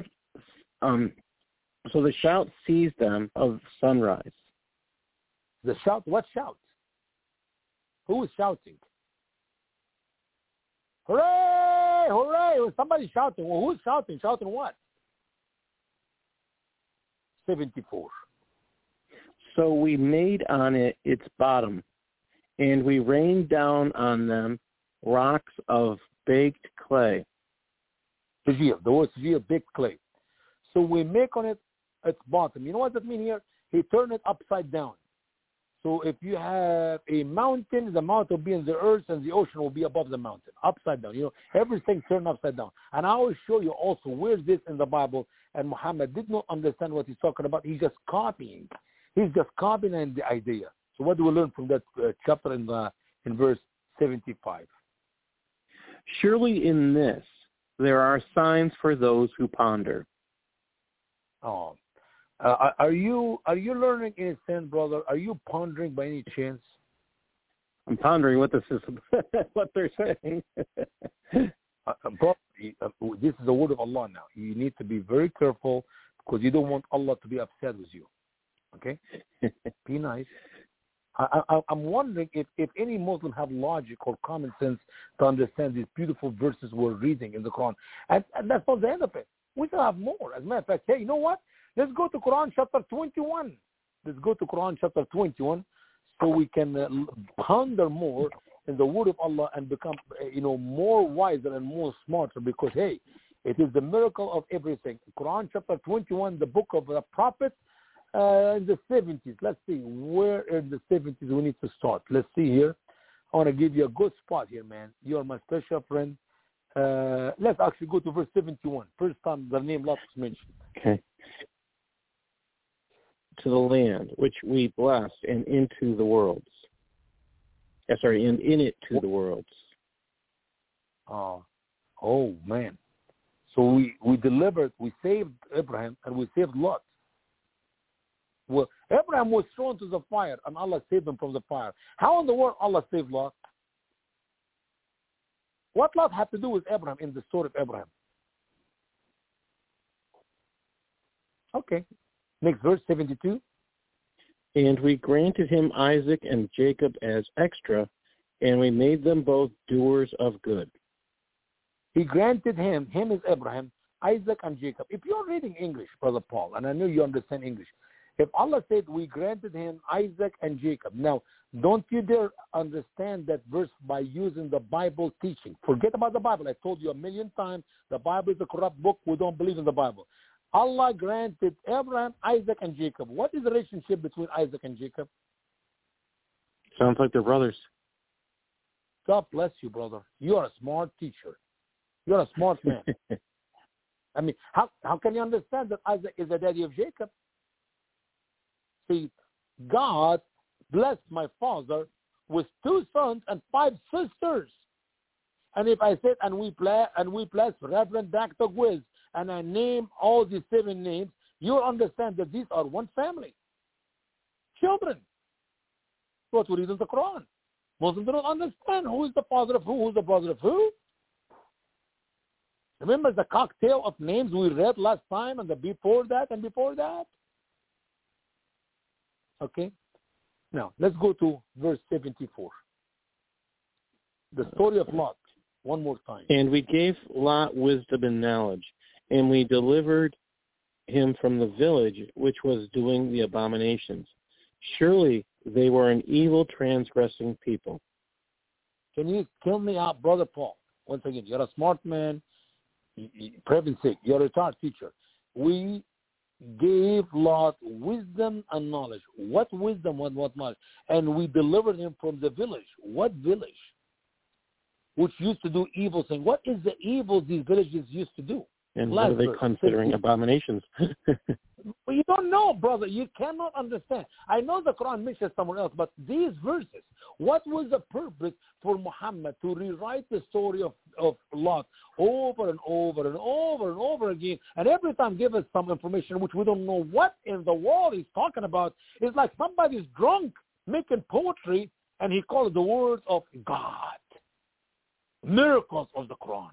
shout seized them of sunrise. The shout, what shout? Who is shouting? Hooray! Hooray! Somebody's shouting. Well, who's shouting? Shouting what? 74. So we made on it its bottom, and we rained down on them rocks of baked clay. Sijil, the word sijil, baked clay. So we make on it its bottom. You know what that means here? He turned it upside down. So if you have a mountain, the mountain will be in the earth and the ocean will be above the mountain, upside down. You know, everything turned upside down. And I will show you also where's this in the Bible. And Muhammad did not understand what he's talking about. He's just copying. He's just copying the idea. So what do we learn from that chapter in verse 75? Surely in this there are signs for those who ponder. Oh. Are you learning in a sense, brother? Are you pondering by any chance? I'm pondering what this is, what they're saying. This is the word of Allah now. You need to be very careful because you don't want Allah to be upset with you. Okay? Be nice. I'm wondering if any Muslim have logic or common sense to understand these beautiful verses we're reading in the Quran. And that's not the end of it. We still have more. As a matter of fact, hey, you know what? Let's go to Quran chapter 21. Let's go to Quran chapter 21 so we can ponder more in the word of Allah and become, more wiser and more smarter because, hey, it is the miracle of everything. Quran chapter 21, the book of the prophet in the 70s. Let's see, where in the 70s we need to start. Let's see here. I want to give you a good spot here, man. You are my special friend. Let's actually go to verse 71. First time the name Allah is mentioned. Okay. To the land which we blessed and into the worlds. And in it to the worlds. Oh man. So we delivered, we saved Abraham and we saved Lot. Well, Abraham was thrown to the fire and Allah saved him from the fire. How in the world Allah saved Lot? What Lot had to do with Abraham in the story of Abraham? Okay. Next verse, 72. And we granted him Isaac and Jacob as extra, and we made them both doers of good. He granted him is Abraham, Isaac and Jacob. If you're reading English, Brother Paul, and I know you understand English, if Allah said we granted him Isaac and Jacob, now don't you dare understand that verse by using the Bible teaching. Forget about the Bible. I told you a million times, the Bible is a corrupt book. We don't believe in the Bible. Allah granted Abraham, Isaac, and Jacob. What is the relationship between Isaac and Jacob? Sounds like they're brothers. God bless you, brother. You are a smart teacher. You're a smart man. I mean, how can you understand that Isaac is the daddy of Jacob? See, God blessed my father with 2 sons and 5 sisters. And if I said, and we bless Reverend Dr. Wiz, and I name all these 7 names, you'll understand that these are one family. Children. What we read in the Quran. Muslims don't understand who is the father of who's the brother of who. Remember the cocktail of names we read last time and before that and before that? Okay. Now, let's go to verse 74. The story of Lot. One more time. And we gave Lot wisdom and knowledge, and we delivered him from the village which was doing the abominations. Surely they were an evil, transgressing people. Can you kill me out, Brother Paul? Once again, you're a smart man. For heaven's sake, you're a retired teacher. We gave Lot wisdom and knowledge. What wisdom and what knowledge? And we delivered him from the village. What village? Which used to do evil things. What is the evil these villages used to do? And what are they considering abominations? Well, you don't know, brother. You cannot understand. I know the Quran mentions somewhere else, but these verses, what was the purpose for Muhammad to rewrite the story of Lot over and over and over and over again, and every time give us some information which we don't know what in the world he's talking about? It's like somebody's drunk making poetry, and he called it the words of God, miracles of the Quran.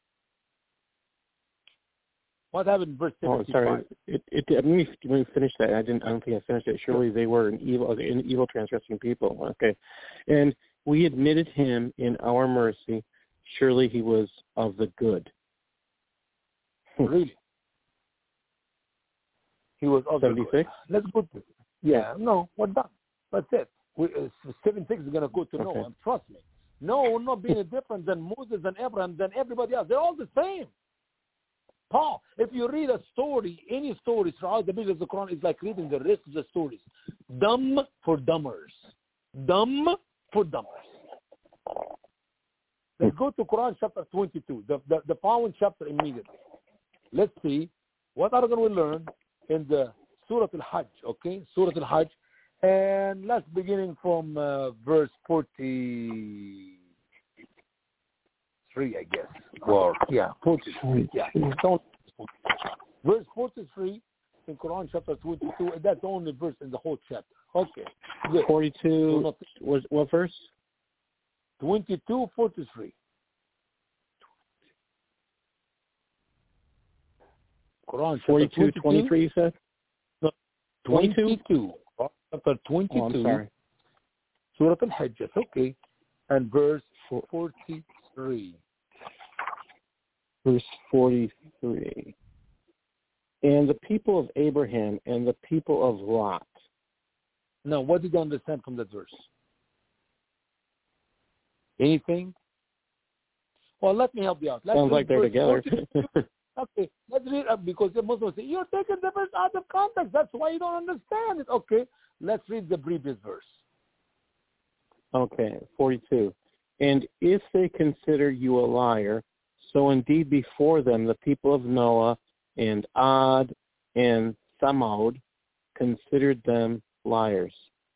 What happened in verse 75? Oh, sorry. Let me finish that. I don't think I finished it. Surely they were an evil transgressing people. Okay. And we admitted him in our mercy. Surely he was of the good. Really? He was of 76? the good. Let's go to it. Yeah, no, we're done. That's it. 76 is going to go to Noah, and trust me. Noah will not be any different than Moses and Abraham, than everybody else. They're all the same. Paul, if you read a story, any story throughout the book of the Quran, is like reading the rest of the stories. Dumb for dumbers. Dumb for dumbers. Let's go to Quran chapter 22, the following chapter immediately. Let's see what are we going to learn in the Surah Al-Hajj, okay? Surah Al-Hajj. And let's beginning from verse 43, I guess. Or, 43. Yeah. Verse 43 in Quran chapter 22, and that's the only verse in the whole chapter. Okay. Good. 42, what verse? 22, 43. Quran chapter 42, 23, you said? No, 22. Chapter 22. Oh, I'm sorry. Surah Al-Hajj, okay. And verse 43. Verse 43. And the people of Abraham and the people of Lot. Now, what did you understand from that verse? Anything? Well, let me help you out. Sounds like they're together. Okay, let's read up, because the Muslims say, you're taking the verse out of context. That's why you don't understand it. Okay, let's read the previous verse. Okay, 42. And if they consider you a liar, so indeed before them the people of Noah and Ad and Thamud considered them liars.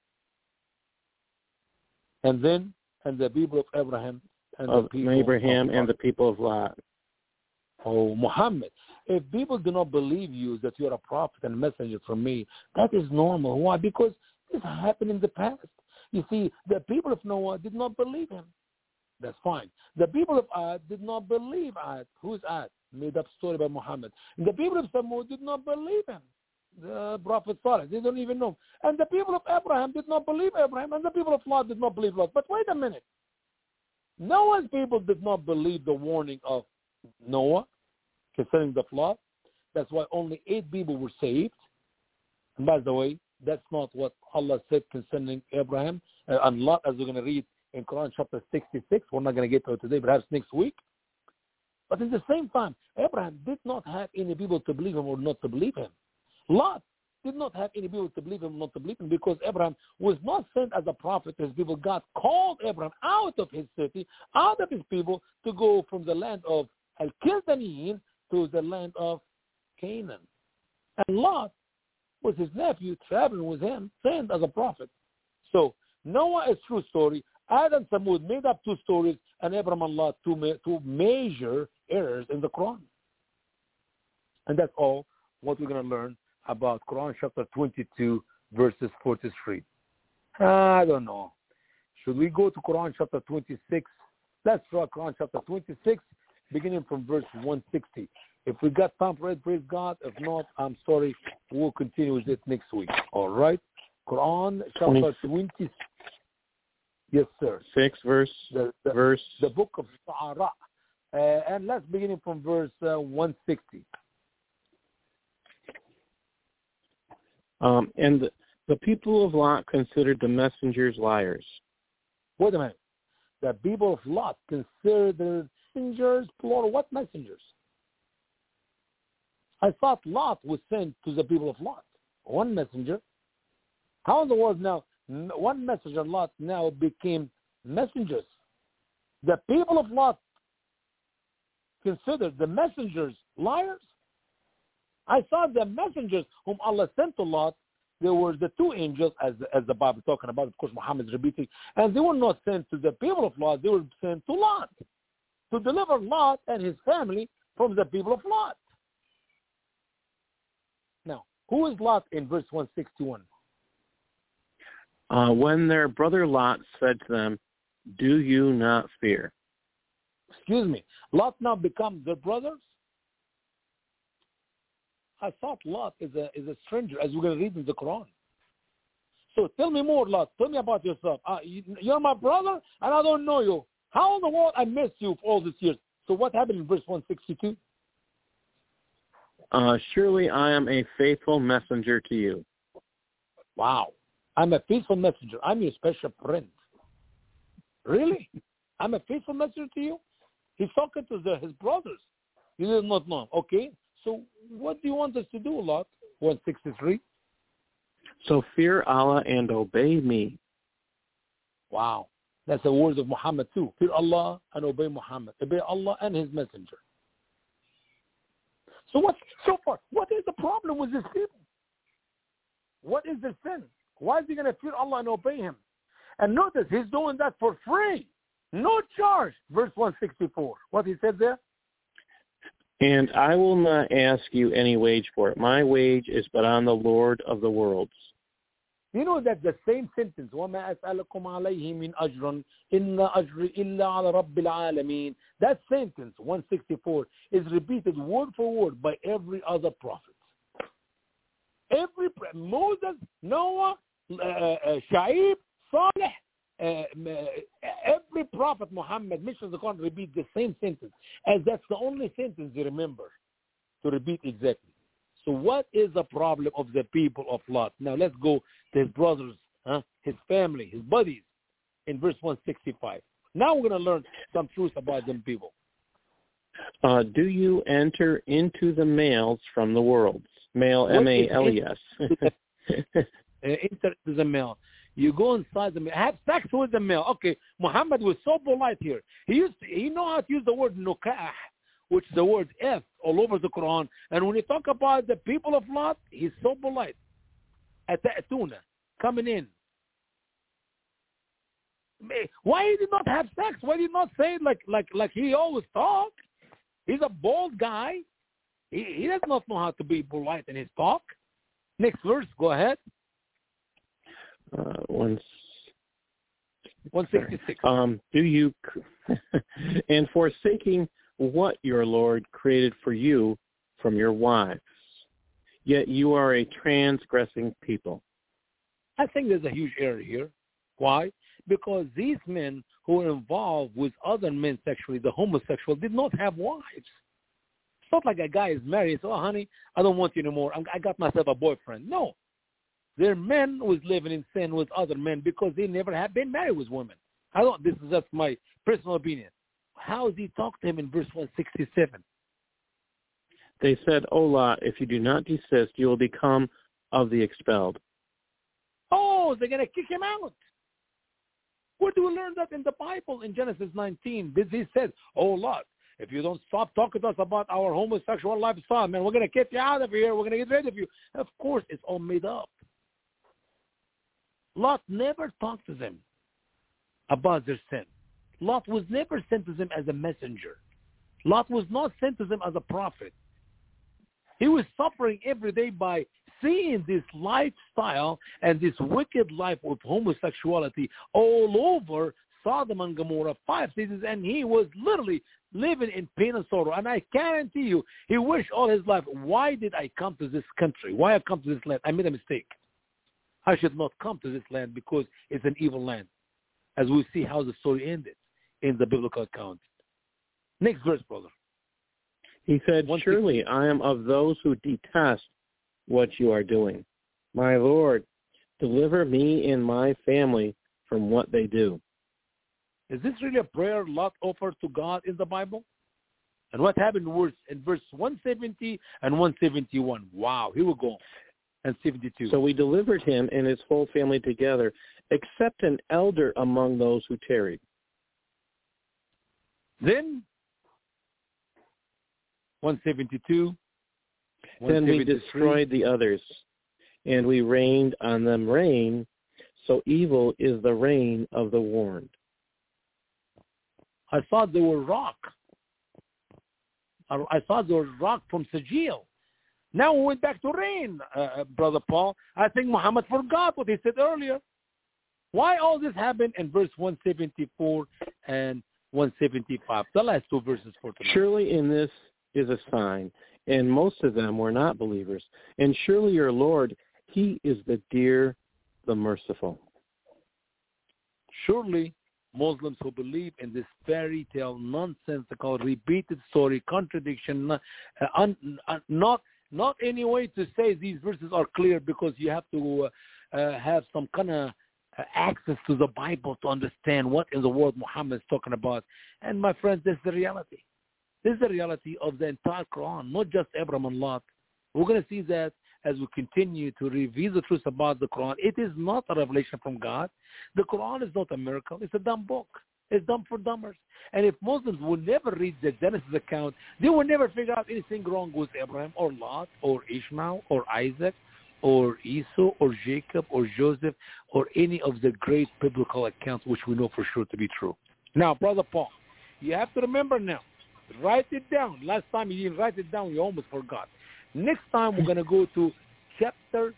And then, and the people of Abraham and of the people Abraham of and the people of Lot. Oh, Muhammad, if people do not believe you that you're a prophet and messenger from me, that is normal. Why? Because this happened in the past. You see, the people of Noah did not believe him. That's fine. The people of Ad did not believe Ad. Who's Ad? Made up story by Muhammad. And the people of Thamud did not believe him. The Prophet Salih, they don't even know. And the people of Abraham did not believe Abraham, and the people of Lot did not believe Lot. But wait a minute. Noah's people did not believe the warning of Noah concerning the flood. That's why only 8 people were saved. And by the way, that's not what Allah said concerning Abraham and Lot, as we're going to read in Quran chapter 66. We're not going to get to it today, perhaps next week. But at the same time, Abraham did not have any people to believe him or not to believe him. Lot did not have any people to believe him or not to believe him, because Abraham was not sent as a prophet to his people. God called Abraham out of his city, out of his people, to go from the land of Al-Kildanean to the land of Canaan. And Lot was his nephew, traveling with him, sent as a prophet. So Noah is true story. Ad and Thamud made up 2 stories, and Abraham and Lot two major errors in the Quran. And that's all what we're going to learn about Quran chapter 22, verses 43. I don't know. Should we go to Quran chapter 26? Let's try Quran chapter 26, beginning from verse 160. If we got time for it, praise God. If not, I'm sorry. We'll continue with it next week. All right? Quran chapter 26. Yes, sir. 6 verse. The book of Sa'ara. And let's begin from verse 160. And the people of Lot considered the messengers liars. Wait a minute. The people of Lot considered the messengers, plural. What messengers? I thought Lot was sent to the people of Lot. One messenger. How in the world now, one messenger, Lot, now became messengers? The people of Lot considered the messengers liars? I thought the messengers whom Allah sent to Lot, there were the two angels, as the Bible is talking about. Of course, Muhammad is repeating. And they were not sent to the people of Lot. They were sent to Lot, to deliver Lot and his family from the people of Lot. Now, who is Lot in verse 161? When their brother Lot said to them, "Do you not fear?" Excuse me. Lot now becomes their brothers? I thought Lot is a stranger, as we're going to read in the Quran. So tell me more, Lot. Tell me about yourself. You're my brother, and I don't know you. How in the world I missed you for all these years? So what happened in verse 162? Surely I am a faithful messenger to you. Wow. I'm a faithful messenger. I'm your special friend. Really? I'm a faithful messenger to you? He's talking to his brothers. He did not know. Okay. So what do you want us to do, Lot? 163. So fear Allah and obey me. Wow. That's the words of Muhammad too. Fear Allah and obey Muhammad. Obey Allah and his messenger. So what is the problem with these people? What is the sin? Why is he going to fear Allah and obey him? And notice, he's doing that for free. No charge. Verse 164. What he said there? And I will not ask you any wage for it. My wage is but on the Lord of the worlds. You know that the same sentence, وَمَا أَسْأَلُكُمْ عَلَيْهِ مِنْ أَجْرٍ إِنَّ أَجْرِ إِلَّا عَلَى رَبِّ الْعَالَمِينَ. That sentence, 164, is repeated word for word by every other prophet. Moses, Noah, Shaib, Saleh, every prophet Muhammad mentions the Quran repeat the same sentence, as that's the only sentence they remember to repeat exactly. So what is the problem of the people of Lot? Now let's go to his brothers, his family, his buddies in verse 165. Now we're going to learn some truth about them people. Do you enter into the males from the worlds? Male, M-A-L-E-S. Enter to the male. You go inside the male. Have sex with the male. Okay, Muhammad was so polite here. He know how to use the word nukah, which is the word F all over the Quran. And when you talk about the people of Lot, he's so polite. Ata'atuna, coming in. Why he did not have sex? Why did he not say it like he always talk? He's a bold guy. He does not know how to be polite in his talk. Next verse, go ahead. 166. Do you and forsaking what your Lord created for you from your wives, yet you are a transgressing people. I think there's a huge error here. Why? Because these men who were involved with other men sexually, the homosexual, did not have wives. It's not like a guy is married and says, "Oh, honey, I don't want you anymore. I got myself a boyfriend." No. Their men was living in sin with other men because they never had been married with women. This is just my personal opinion. How does he talk to him in verse 167? They said, "O Lot, if you do not desist, you will become of the expelled." Oh, they're going to kick him out. Where do we learn that in the Bible? In Genesis 19, he said, "Oh Lot, if you don't stop talking to us about our homosexual lifestyle, man, we're going to kick you out of here. We're going to get rid of you." Of course, it's all made up. Lot never talked to them about their sin. Lot was never sent to them as a messenger. Lot was not sent to them as a prophet. He was suffering every day by seeing this lifestyle and this wicked life with homosexuality all over Sodom and Gomorrah, 5 cities, and he was literally living in pain and sorrow. And I guarantee you, he wished all his life, why did I come to this country? Why I come to this land? I made a mistake. I should not come to this land because it's an evil land. As we see how the story ended in the biblical account. Next verse, brother. He said, "Surely I am of those who detest what you are doing. My Lord, deliver me and my family from what they do." Is this really a prayer Lot offered to God in the Bible? And what happened in verse 170 and 171? Wow, here we go. And 72. So we delivered him and his whole family together, except an elder among those who tarried. Then 172. Then we destroyed the others, and we rained on them rain, so evil is the rain of the warned. I thought they were rock. I thought they were rock from Sajil. Now we went back to rain, Brother Paul. I think Muhammad forgot what he said earlier. Why all this happened in verse 174 and 175? The last two verses for tonight. Surely in this is a sign, and most of them were not believers. And surely your Lord, he is the dear, the merciful. Surely Muslims who believe in this fairy tale, nonsensical, repeated story, contradiction, not any way to say these verses are clear, because you have to have some kind of access to the Bible to understand what in the world Muhammad is talking about. And my friends, this is the reality. This is the reality of the entire Quran, not just Abraham and Lot. We're going to see that as we continue to reveal the truth about the Quran. It is not a revelation from God. The Quran is not a miracle. It's a dumb book. It's dumb for dumbers. And if Muslims will never read the Genesis account, they will never figure out anything wrong with Abraham or Lot or Ishmael or Isaac or Esau or Jacob or Joseph or any of the great biblical accounts which we know for sure to be true. Now, Brother Paul, you have to remember now. Write it down. Last time you didn't write it down, you almost forgot. Next time we're going to go to chapter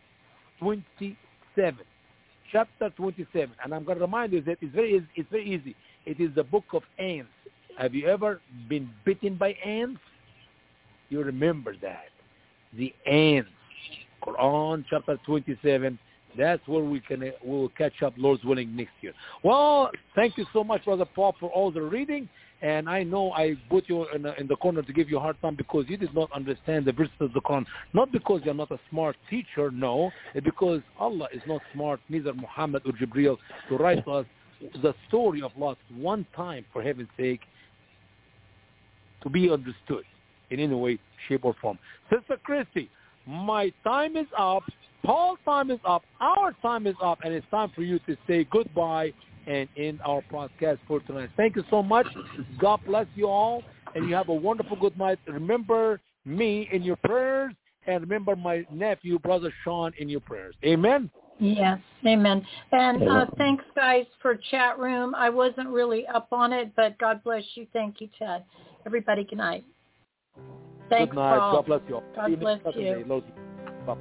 27. Chapter 27. And I'm going to remind you that it's very easy. It is the book of ants. Have you ever been bitten by ants? You remember that. The ants. Quran chapter 27. That's where we will catch up, Lord's willing, next year. Well, thank you so much, Brother Paul, for all the reading. And I know I put you in the corner to give you a hard time because you did not understand the verses of the Quran. Not because you're not a smart teacher, no. It's because Allah is not smart, neither Muhammad or Jibreel, to write to us the story of Lot one time, for heaven's sake, to be understood in any way, shape, or form. Sister Christy, my time is up. Paul's time is up. Our time is up. And it's time for you to say goodbye and end our podcast for tonight. Thank you so much. God bless you all. And you have a wonderful good night. Remember me in your prayers. And remember my nephew, Brother Sean, in your prayers. Amen? Yes, amen. And thanks, guys, for chat room. I wasn't really up on it, but God bless you. Thank you, Ted. Everybody, good night. Thanks, good night. Paul. God bless you all. God bless you. Bye.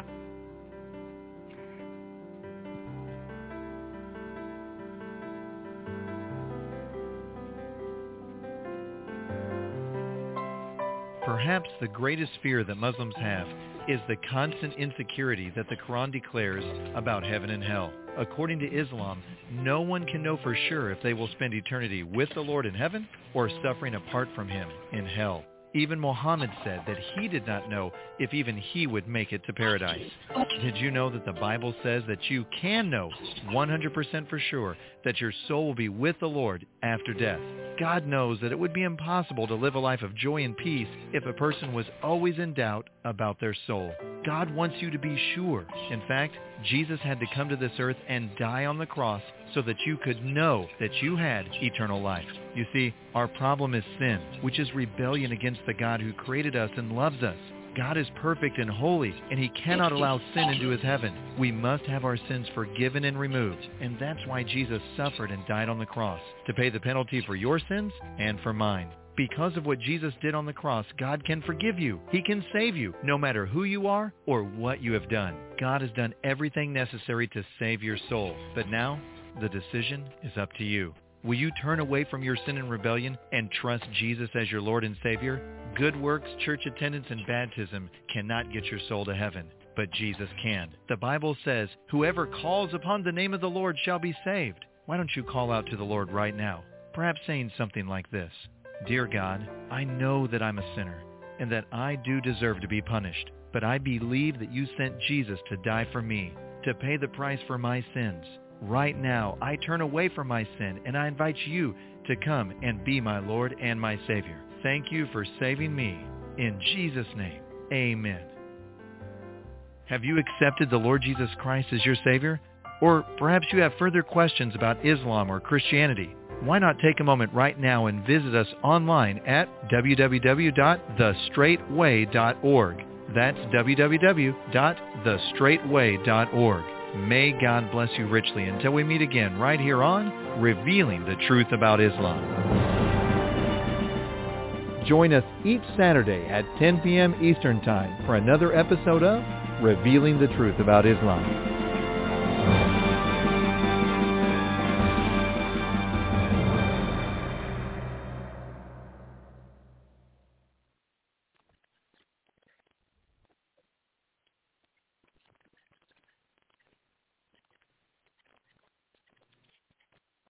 Perhaps the greatest fear that Muslims have is the constant insecurity that the Quran declares about heaven and hell. According to Islam, no one can know for sure if they will spend eternity with the Lord in heaven or suffering apart from him in hell. Even Muhammad said that he did not know if even he would make it to paradise. Did you know that the Bible says that you can know 100% for sure that your soul will be with the Lord after death? God knows that it would be impossible to live a life of joy and peace if a person was always in doubt about their soul. God wants you to be sure. In fact, Jesus had to come to this earth and die on the cross so that you could know that you had eternal life. You see, our problem is sin, which is rebellion against the God who created us and loves us. God is perfect and holy, and he cannot allow sin into his heaven. We must have our sins forgiven and removed, and that's why Jesus suffered and died on the cross, to pay the penalty for your sins and for mine. Because of what Jesus did on the cross, God can forgive you. He can save you, no matter who you are or what you have done. God has done everything necessary to save your soul. But now, the decision is up to you. Will you turn away from your sin and rebellion and trust Jesus as your Lord and Savior? Good works, church attendance, and baptism cannot get your soul to heaven, but Jesus can. The Bible says, whoever calls upon the name of the Lord shall be saved. Why don't you call out to the Lord right now? Perhaps saying something like this: Dear God, I know that I'm a sinner and that I do deserve to be punished, but I believe that you sent Jesus to die for me, to pay the price for my sins. Right now, I turn away from my sin and I invite you to come and be my Lord and my Savior. thank you for saving me. In Jesus' name, amen. Have you accepted the Lord Jesus Christ as your Savior? Or perhaps you have further questions about Islam or Christianity. Why not take a moment right now and visit us online at www.thestraightway.org. That's www.thestraightway.org. May God bless you richly until we meet again right here on Revealing the Truth About Islam. Join us each Saturday at 10 p.m. Eastern Time for another episode of Revealing the Truth About Islam.